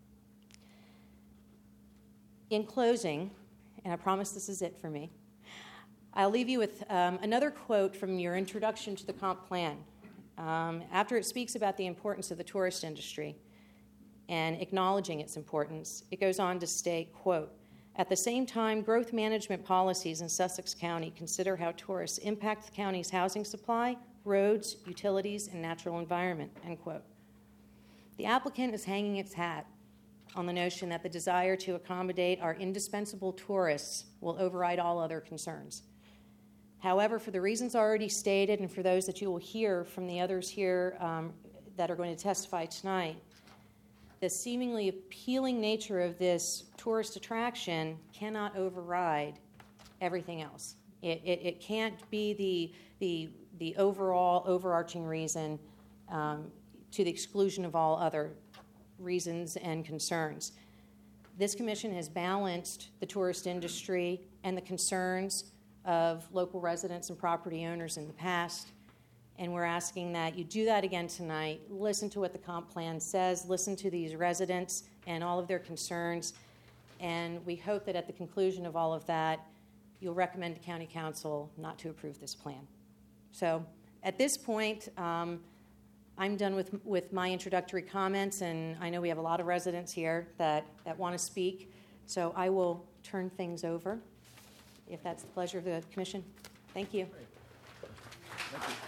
In closing, and I promise this is it for me, I'll leave you with um, another quote from your introduction to the comp plan. Um, after it speaks about the importance of the tourist industry and acknowledging its importance, it goes on to state, quote, at the same time, growth management policies in Sussex County consider how tourists impact the county's housing supply, roads, utilities, and natural environment, end quote. The applicant is hanging its hat on the notion that the desire to accommodate our indispensable tourists will override all other concerns. However, for the reasons already stated and for those that you will hear from the others here um, that are going to testify tonight, the seemingly appealing nature of this tourist attraction cannot override everything else. It, it, it can't be the, the, the overall overarching reason um, to the exclusion of all other reasons and concerns. This commission has balanced the tourist industry and the concerns of local residents and property owners in the past, and we're asking that you do that again tonight. Listen to what the comp plan says, listen to these residents and all of their concerns, and we hope that at the conclusion of all of that, you'll recommend to County Council not to approve this plan. So at this point, um, I'm done with, with my introductory comments, and I know we have a lot of residents here that, that want to speak, so I will turn things over, if that's the pleasure of the Commission. Thank you. Thank you.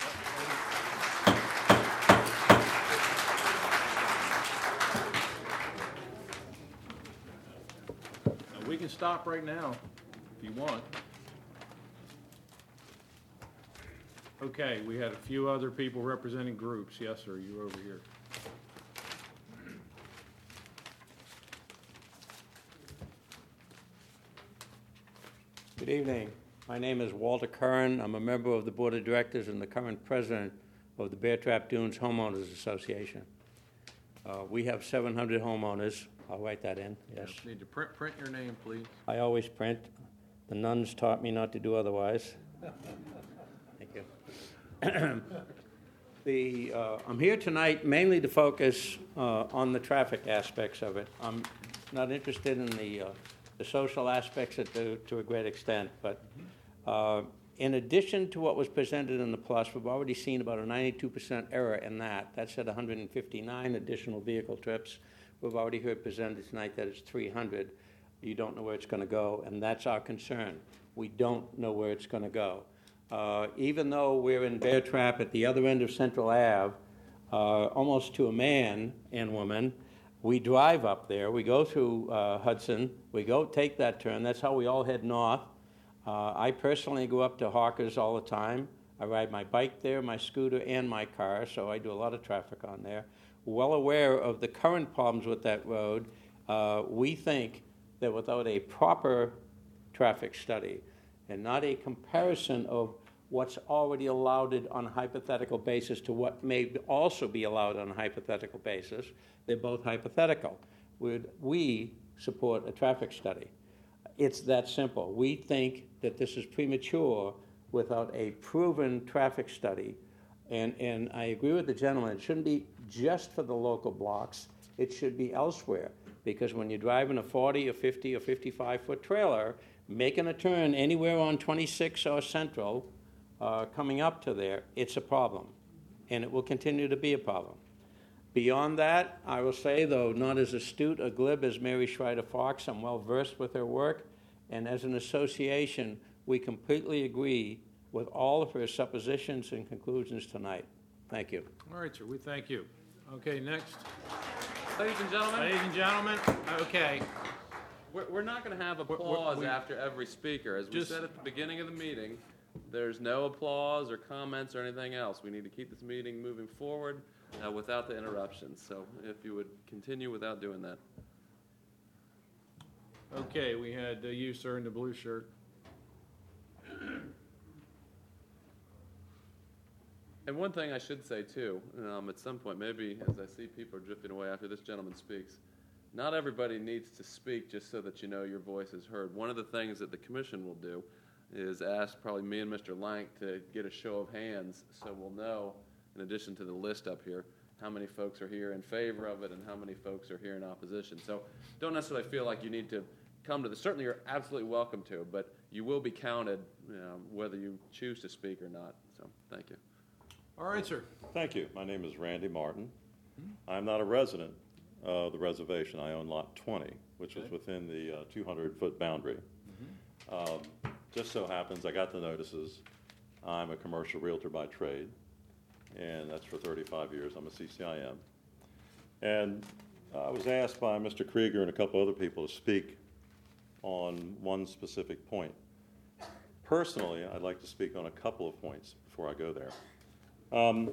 Now, we can stop right now if you want. Okay, we had a few other people representing groups. Yes, sir, you're over here. Good evening. My name is Walter Curran. I'm a member of the Board of Directors and the current president of the Bear Trap Dunes Homeowners Association. Uh, we have seven hundred homeowners. I'll write that in, yes. Yeah, Need to print, print your name, please. I always print. The nuns taught me not to do otherwise. Thank you. The, uh, I'm here tonight mainly to focus uh, on the traffic aspects of it. I'm not interested in the, uh, the social aspects at the, to a great extent, but uh, in addition to what was presented in the plus, we've already seen about a ninety-two percent error in that. That's at one hundred fifty-nine additional vehicle trips. We've already heard presented tonight that it's three hundred. You don't know where it's going to go, and that's our concern. We don't know where it's going to go. Uh, even though we're in Bear Trap at the other end of Central Ave, uh, almost to a man and woman, we drive up there. We go through uh, Hudson. We go take that turn. That's how we all head north. Uh, I personally go up to Hawkers all the time. I ride my bike there, my scooter, and my car, so I do a lot of traffic on there. Well aware of the current problems with that road. Uh, we think that without a proper traffic study and not a comparison of what's already allowed on a hypothetical basis to what may also be allowed on a hypothetical basis, they're both hypothetical. Would we support a traffic study? It's that simple. We think that this is premature without a proven traffic study. And, and I agree with the gentleman, it shouldn't be just for the local blocks, it should be elsewhere. Because when you're driving a forty or fifty or fifty-five foot trailer, making a turn anywhere on twenty-six or Central, uh, coming up to there, it's a problem. And it will continue to be a problem. Beyond that, I will say, though not as astute a glib as Mary Schreider Fox, I'm well versed with her work. And as an association, we completely agree with all of her suppositions and conclusions tonight. Thank you. All right, sir, we thank you. Okay, next. Ladies and gentlemen. Ladies and gentlemen, okay. We're, we're not going to have We're- we're- applause we- after every speaker. As we Just- said at the beginning of the meeting, there's no applause or comments or anything else. We need to keep this meeting moving forward uh, without the interruptions. So if you would continue without doing that. Okay, we had uh, you, sir, in the blue shirt. And one thing I should say, too, um, at some point, maybe as I see people are drifting away after this gentleman speaks, not everybody needs to speak just so that you know your voice is heard. One of the things that the commission will do is ask probably me and Mister Lank to get a show of hands so we'll know, in addition to the list up here, how many folks are here in favor of it and how many folks are here in opposition. So don't necessarily feel like you need to come to this. Certainly you're absolutely welcome to, but you will be counted um, whether you choose to speak or not. So thank you. All right, sir. Thank you. My name is Randy Martin. I'm not a resident of the reservation. I own Lot twenty, which is within the uh, two hundred foot boundary. Um, just so happens I got the notices. I'm a commercial realtor by trade, and that's for thirty-five years. I'm a C C I M. And I was asked by Mister Krieger and a couple other people to speak on one specific point. Personally, I'd like to speak on a couple of points before I go there. Um,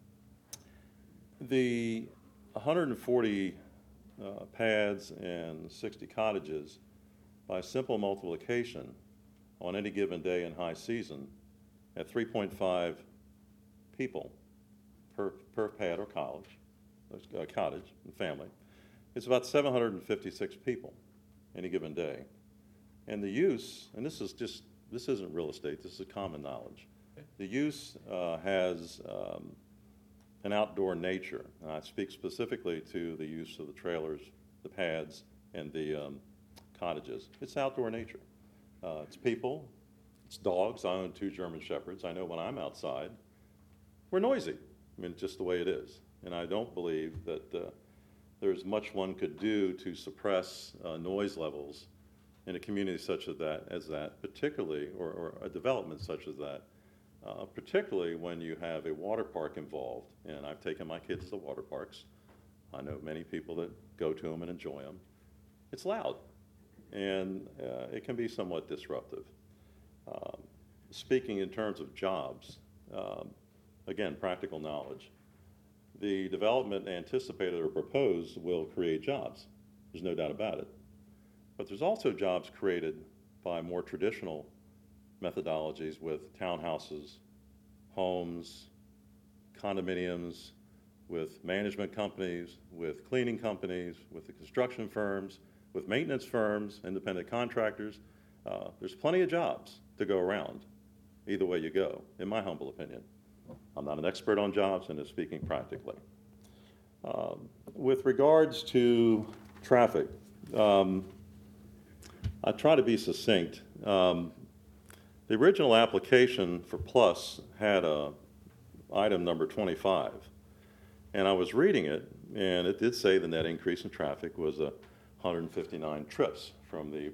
the one hundred forty uh, pads and sixty cottages, by simple multiplication on any given day in high season, at three point five people per, per pad or college, uh, cottage and family, it's about seven hundred fifty-six people any given day. And the use, and this is just, this isn't real estate, this is common knowledge. The use uh, has um, an outdoor nature, and I speak specifically to the use of the trailers, the pads, and the um, cottages. It's outdoor nature. Uh, it's people, it's dogs. I own two German Shepherds. I know when I'm outside, we're noisy. I mean, just the way it is. And I don't believe that uh, there's much one could do to suppress uh, noise levels in a community such as that, as that particularly, or, or a development such as that. Uh, particularly when you have a water park involved, and I've taken my kids to water parks. I know many people that go to them and enjoy them. It's loud, and uh, it can be somewhat disruptive. Um, speaking in terms of jobs, um, again, practical knowledge, the development anticipated or proposed will create jobs. There's no doubt about it. But there's also jobs created by more traditional methodologies with townhouses, homes, condominiums, with management companies, with cleaning companies, with the construction firms, with maintenance firms, independent contractors. Uh, there's plenty of jobs to go around, either way you go, in my humble opinion. I'm not an expert on jobs and is speaking practically. Um, with regards to traffic, um, I try to be succinct. Um, the original application for Plus had a item number twenty-five, and I was reading it, and it did say the net increase in traffic was a one hundred fifty-nine trips from the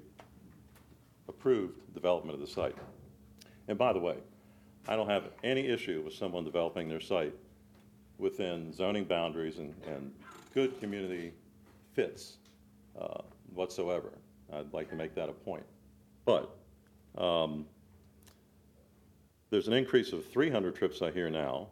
approved development of the site. And by the way, I don't have any issue with someone developing their site within zoning boundaries and, and good community fits uh, whatsoever. I'd like to make that a point. But um, there's an increase of three hundred trips I hear now,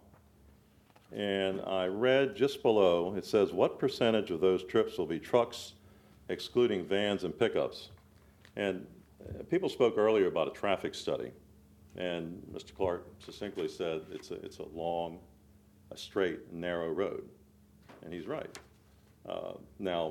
and I read just below, it says, what percentage of those trips will be trucks, excluding vans and pickups? And uh, people spoke earlier about a traffic study, and Mister Clark succinctly said it's a, it's a long, a straight, narrow road, and he's right. Uh, now,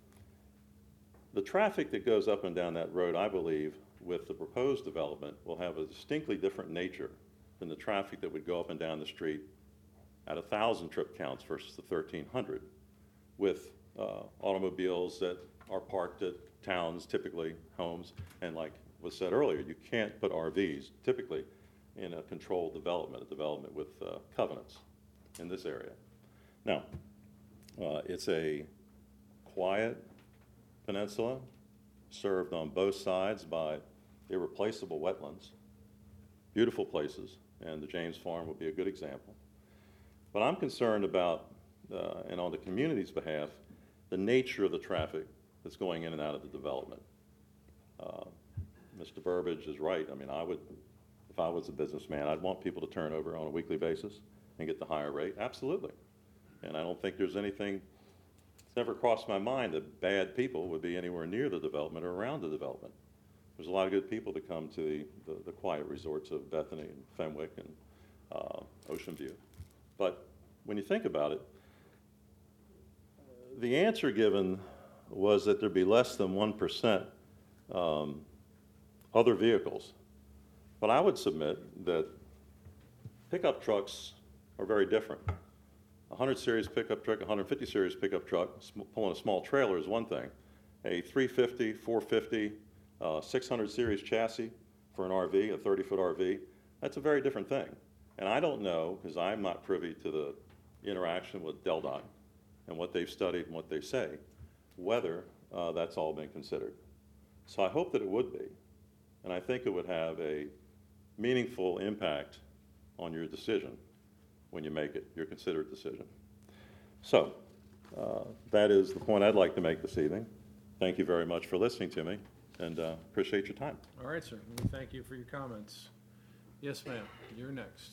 the traffic that goes up and down that road, I believe, with the proposed development, will have a distinctly different nature than the traffic that would go up and down the street at one thousand trip counts versus the thirteen hundred, with uh, automobiles that are parked at towns, typically homes, and like was said earlier, you can't put R Vs typically in a controlled development, a development with uh, covenants in this area. Now, uh, it's a quiet peninsula served on both sides by irreplaceable wetlands, beautiful places, and the James Farm would be a good example. But I'm concerned about, uh, and on the community's behalf, the nature of the traffic that's going in and out of the development. Uh, Mister Burbidge is right. I mean, I would, if I was a businessman, I'd want people to turn over on a weekly basis and get the higher rate. Absolutely. And I don't think there's anything, it's never crossed my mind that bad people would be anywhere near the development or around the development. There's a lot of good people that come to the, the, the quiet resorts of Bethany and Fenwick and uh, Ocean View. But when you think about it, the answer given was that there'd be less than one percent um, other vehicles. But I would submit that pickup trucks are very different. A one hundred series pickup truck, a one hundred fifty series pickup truck, pulling a small trailer is one thing. A three fifty, four fifty, uh, six hundred series chassis for an R V, a thirty foot R V, that's a very different thing. And I don't know, because I'm not privy to the interaction with Del Doc and what they've studied and what they say, whether uh, that's all been considered. So I hope that it would be. And I think it would have a meaningful impact on your decision when you make it, your considered decision. So uh, that is the point I'd like to make this evening. Thank you very much for listening to me, and uh, appreciate your time. All right, sir. We thank you for your comments. Yes, ma'am. You're next.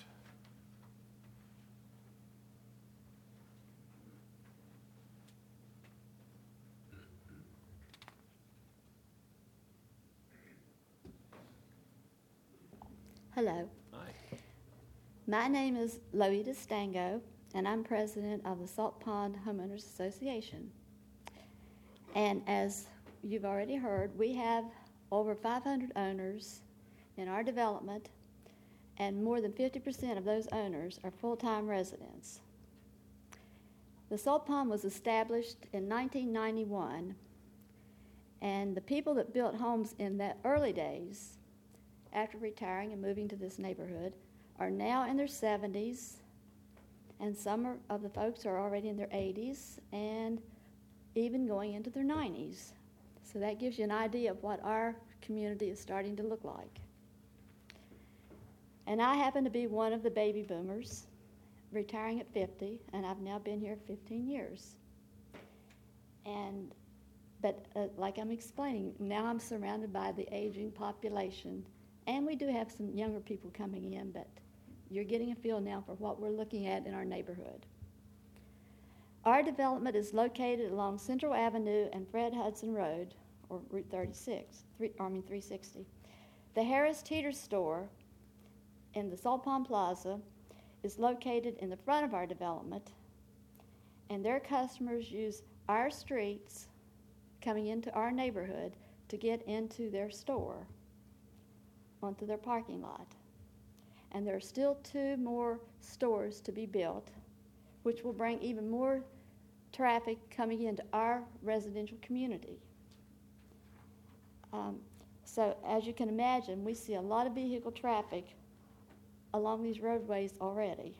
Hello. Hi. My name is Loida Stango, and I'm president of the Salt Pond Homeowners Association. And as you've already heard, we have over five hundred owners in our development, and more than fifty percent of those owners are full-time residents. The Salt Pond was established in nineteen ninety-one, and the people that built homes in the early days, after retiring and moving to this neighborhood, are now in their seventies, and some are, of the folks are already in their eighties and even going into their nineties. So that gives you an idea of what our community is starting to look like. And I happen to be one of the baby boomers, retiring at fifty, and I've now been here fifteen years. And, but uh, like I'm explaining, now I'm surrounded by the aging population. And we do have some younger people coming in, but you're getting a feel now for what we're looking at in our neighborhood. Our development is located along Central Avenue and Fred Hudson Road, or Route thirty-six, three, I mean three sixty. The Harris Teeter store in the Salt Pond Plaza is located in the front of our development, and their customers use our streets coming into our neighborhood to get into their store, onto their parking lot. And there are still two more stores to be built, which will bring even more traffic coming into our residential community. Um, so as you can imagine, we see a lot of vehicle traffic along these roadways already.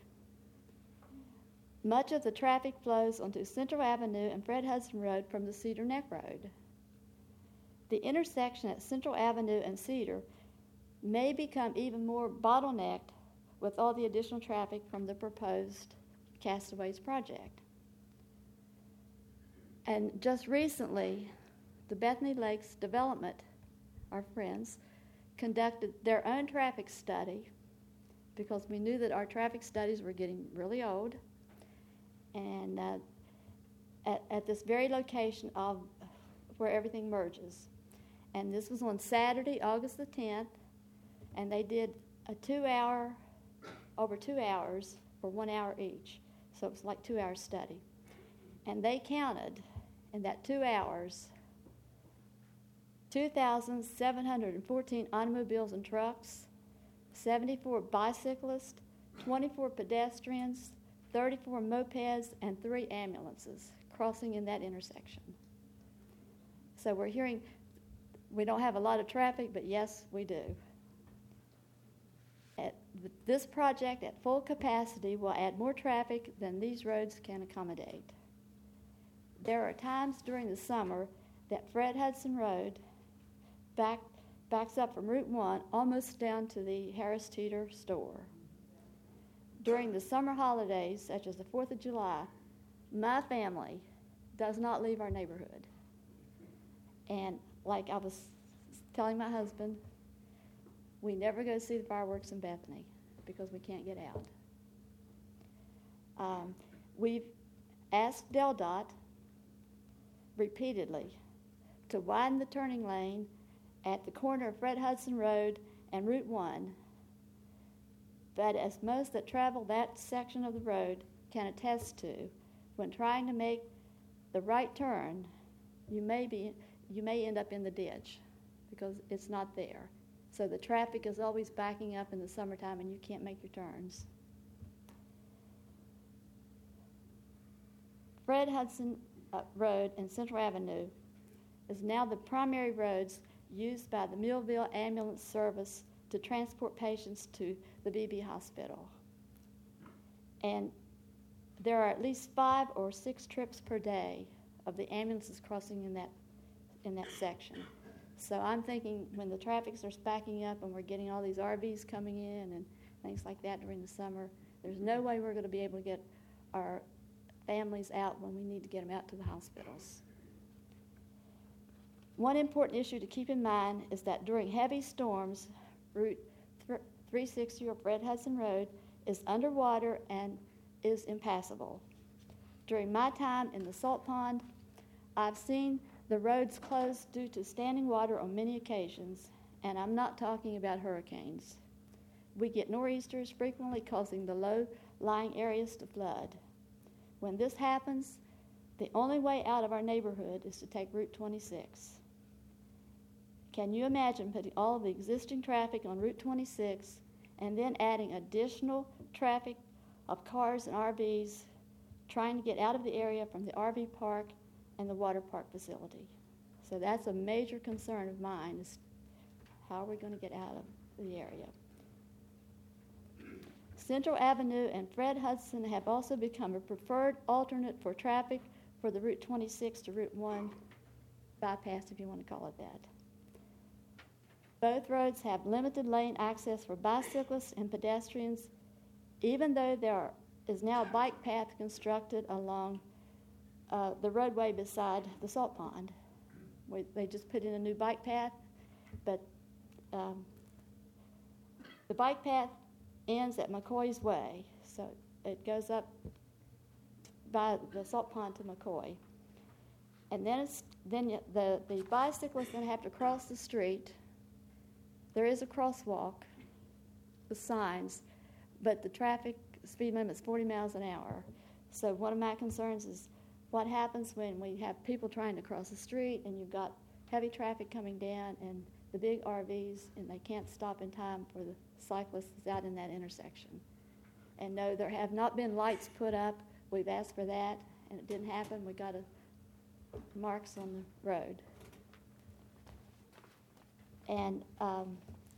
Much of the traffic flows onto Central Avenue and Fred Hudson Road from the Cedar Neck Road. The intersection at Central Avenue and Cedar may become even more bottlenecked with all the additional traffic from the proposed Castaways project. And just recently, the Bethany Lakes Development, our friends, conducted their own traffic study because we knew that our traffic studies were getting really old. And uh, at, at this very location of where everything merges. And this was on Saturday, August the tenth, and they did a two-hour, over two hours for one hour each. So it was like two-hour study. And they counted in that two hours two thousand seven hundred fourteen automobiles and trucks, seventy-four bicyclists, twenty-four pedestrians, thirty-four mopeds, and three ambulances crossing in that intersection. So we're hearing we don't have a lot of traffic, but yes, we do. At this project at full capacity will add more traffic than these roads can accommodate. There are times during the summer that Fred Hudson Road back, backs up from Route one almost down to the Harris Teeter store. During the summer holidays, such as the fourth of July, my family does not leave our neighborhood. And like I was telling my husband, we never go see the fireworks in Bethany because we can't get out. Um, we've asked DelDOT repeatedly to widen the turning lane at the corner of Fred Hudson Road and Route one. But as most that travel that section of the road can attest to, when trying to make the right turn, you may be you may end up in the ditch because it's not there. So the traffic is always backing up in the summertime and you can't make your turns. Fred Hudson uh, Road and Central Avenue is now the primary roads used by the Millville Ambulance Service to transport patients to the B B Hospital. And there are at least five or six trips per day of the ambulances crossing in that in that section. So I'm thinking when the traffic starts backing up and we're getting all these R Vs coming in and things like that during the summer, there's no way we're going to be able to get our families out when we need to get them out to the hospitals. One important issue to keep in mind is that during heavy storms, Route three sixty or Fred Hudson Road is underwater and is impassable. During my time in the Salt Pond, I've seen the roads closed due to standing water on many occasions, and I'm not talking about hurricanes. We get nor'easters frequently causing the low-lying areas to flood. When this happens, the only way out of our neighborhood is to take Route twenty-six. Can you imagine putting all of the existing traffic on Route twenty-six and then adding additional traffic of cars and R Vs trying to get out of the area from the R V park and the water park facility? So that's a major concern of mine, is how are we going to get out of the area? Central Avenue and Fred Hudson have also become a preferred alternate for traffic for the Route twenty-six to Route one bypass, if you want to call it that. Both roads have limited lane access for bicyclists and pedestrians, even though there is now a bike path constructed along uh, the roadway beside the salt pond. We, they just put in a new bike path, but um, the bike path ends at McCoy's Way, so it goes up by the salt pond to McCoy. And then, it's, then the, the bicyclists then have to cross the street there is a crosswalk with signs, but the traffic speed limit is forty miles an hour. So one of my concerns is what happens when we have people trying to cross the street and you've got heavy traffic coming down and the big R Vs, and they can't stop in time for the cyclists out in that intersection. And no, there have not been lights put up. We've asked for that, and it didn't happen. We got a marks on the road. And um,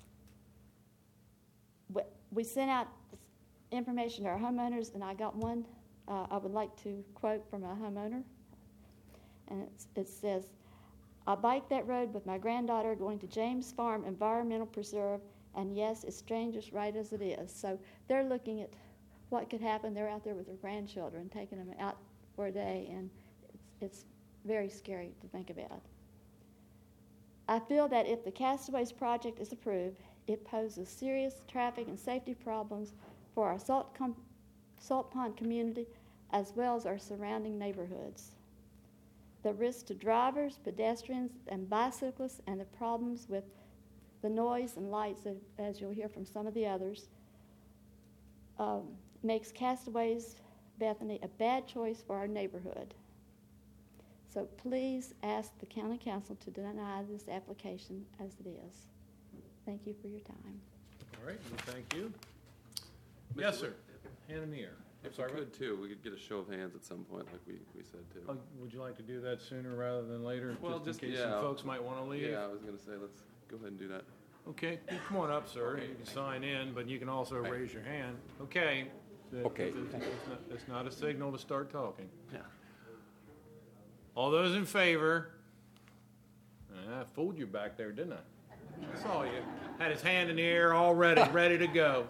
we sent out information to our homeowners, and I got one uh, I would like to quote from a homeowner. And it's, it says, I bike that road with my granddaughter going to James Farm Environmental Preserve, and yes, it's dangerous right as it is. So they're looking at what could happen. They're out there with their grandchildren, taking them out for a day, and it's, it's very scary to think about. I feel that if the Castaways project is approved, it poses serious traffic and safety problems for our Salt, com- Salt Pond community as well as our surrounding neighborhoods. The risk to drivers, pedestrians, and bicyclists, and the problems with the noise and lights, as you'll hear from some of the others, um, makes Castaways Bethany a bad choice for our neighborhood. So please ask the county council to deny this application as it is. Thank you for your time. All right, well, thank you. Yes, sir. Hand in the air. If we could too, we could get a show of hands at some point, like we, we said too. Oh, would you like to do that sooner rather than later? Well, just just, in case yeah. some folks might want to leave? Yeah, I was gonna say, let's go ahead and do that. Okay, come on up, sir. Okay. You can sign in, but you can also Right. raise your hand. Okay. The- Okay. It's not, it's not a signal to start talking. Yeah. All those in favor? I fooled you back there, didn't I? I saw you. Had his hand in the air already, ready to go.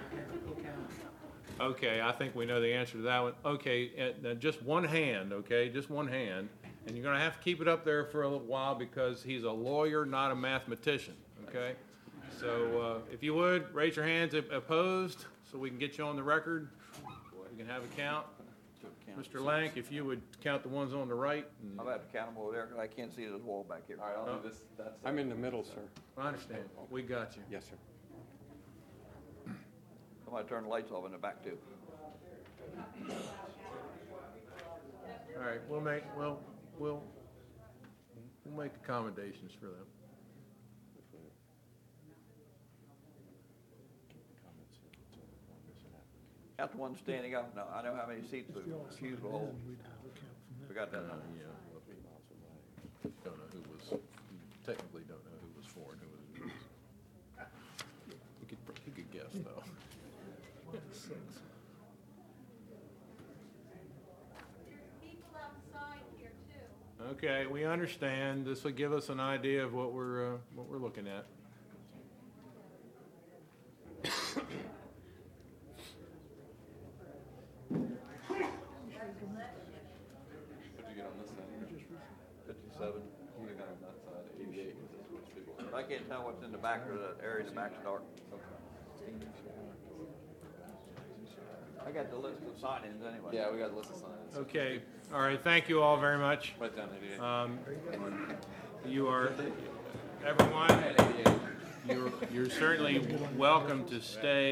Okay, I think we know the answer to that one. Okay, and, uh, just one hand, okay, just one hand. And you're going to have to keep it up there for a little while because he's a lawyer, not a mathematician, okay? So uh, if you would, raise your hands if opposed so we can get you on the record. We can have a count. Mister Lank, if you would count the ones on the right. And, I'll have to count them over there because I can't see this wall back here. All right, I'll Oh. do this. That's I'm in the middle, sir. I understand. We got you. Yes, sir. Somebody turn the lights off in the back too. All right, we'll make, well, we'll, we'll make accommodations for them. Got the one standing up now. I know how many seats the queues will hold. Forgot that Uh, number. yeah. Don't know who was, technically don't know who was for and who was against. You could, you could guess though. Okay, we understand. This will give us an idea of what we're, uh, what we're looking at. What'd you get on this side? Fifty-seven. You got on that side, eighty-eight, because that's what people are. I can't tell what's in the back or the area in the back's dark. I got the list of sign-ins anyway. Yeah, we got a list of signs. Okay, all right, thank you all very much. Right down eighty-eight. Um, you are, everyone, you're, you're certainly welcome to stay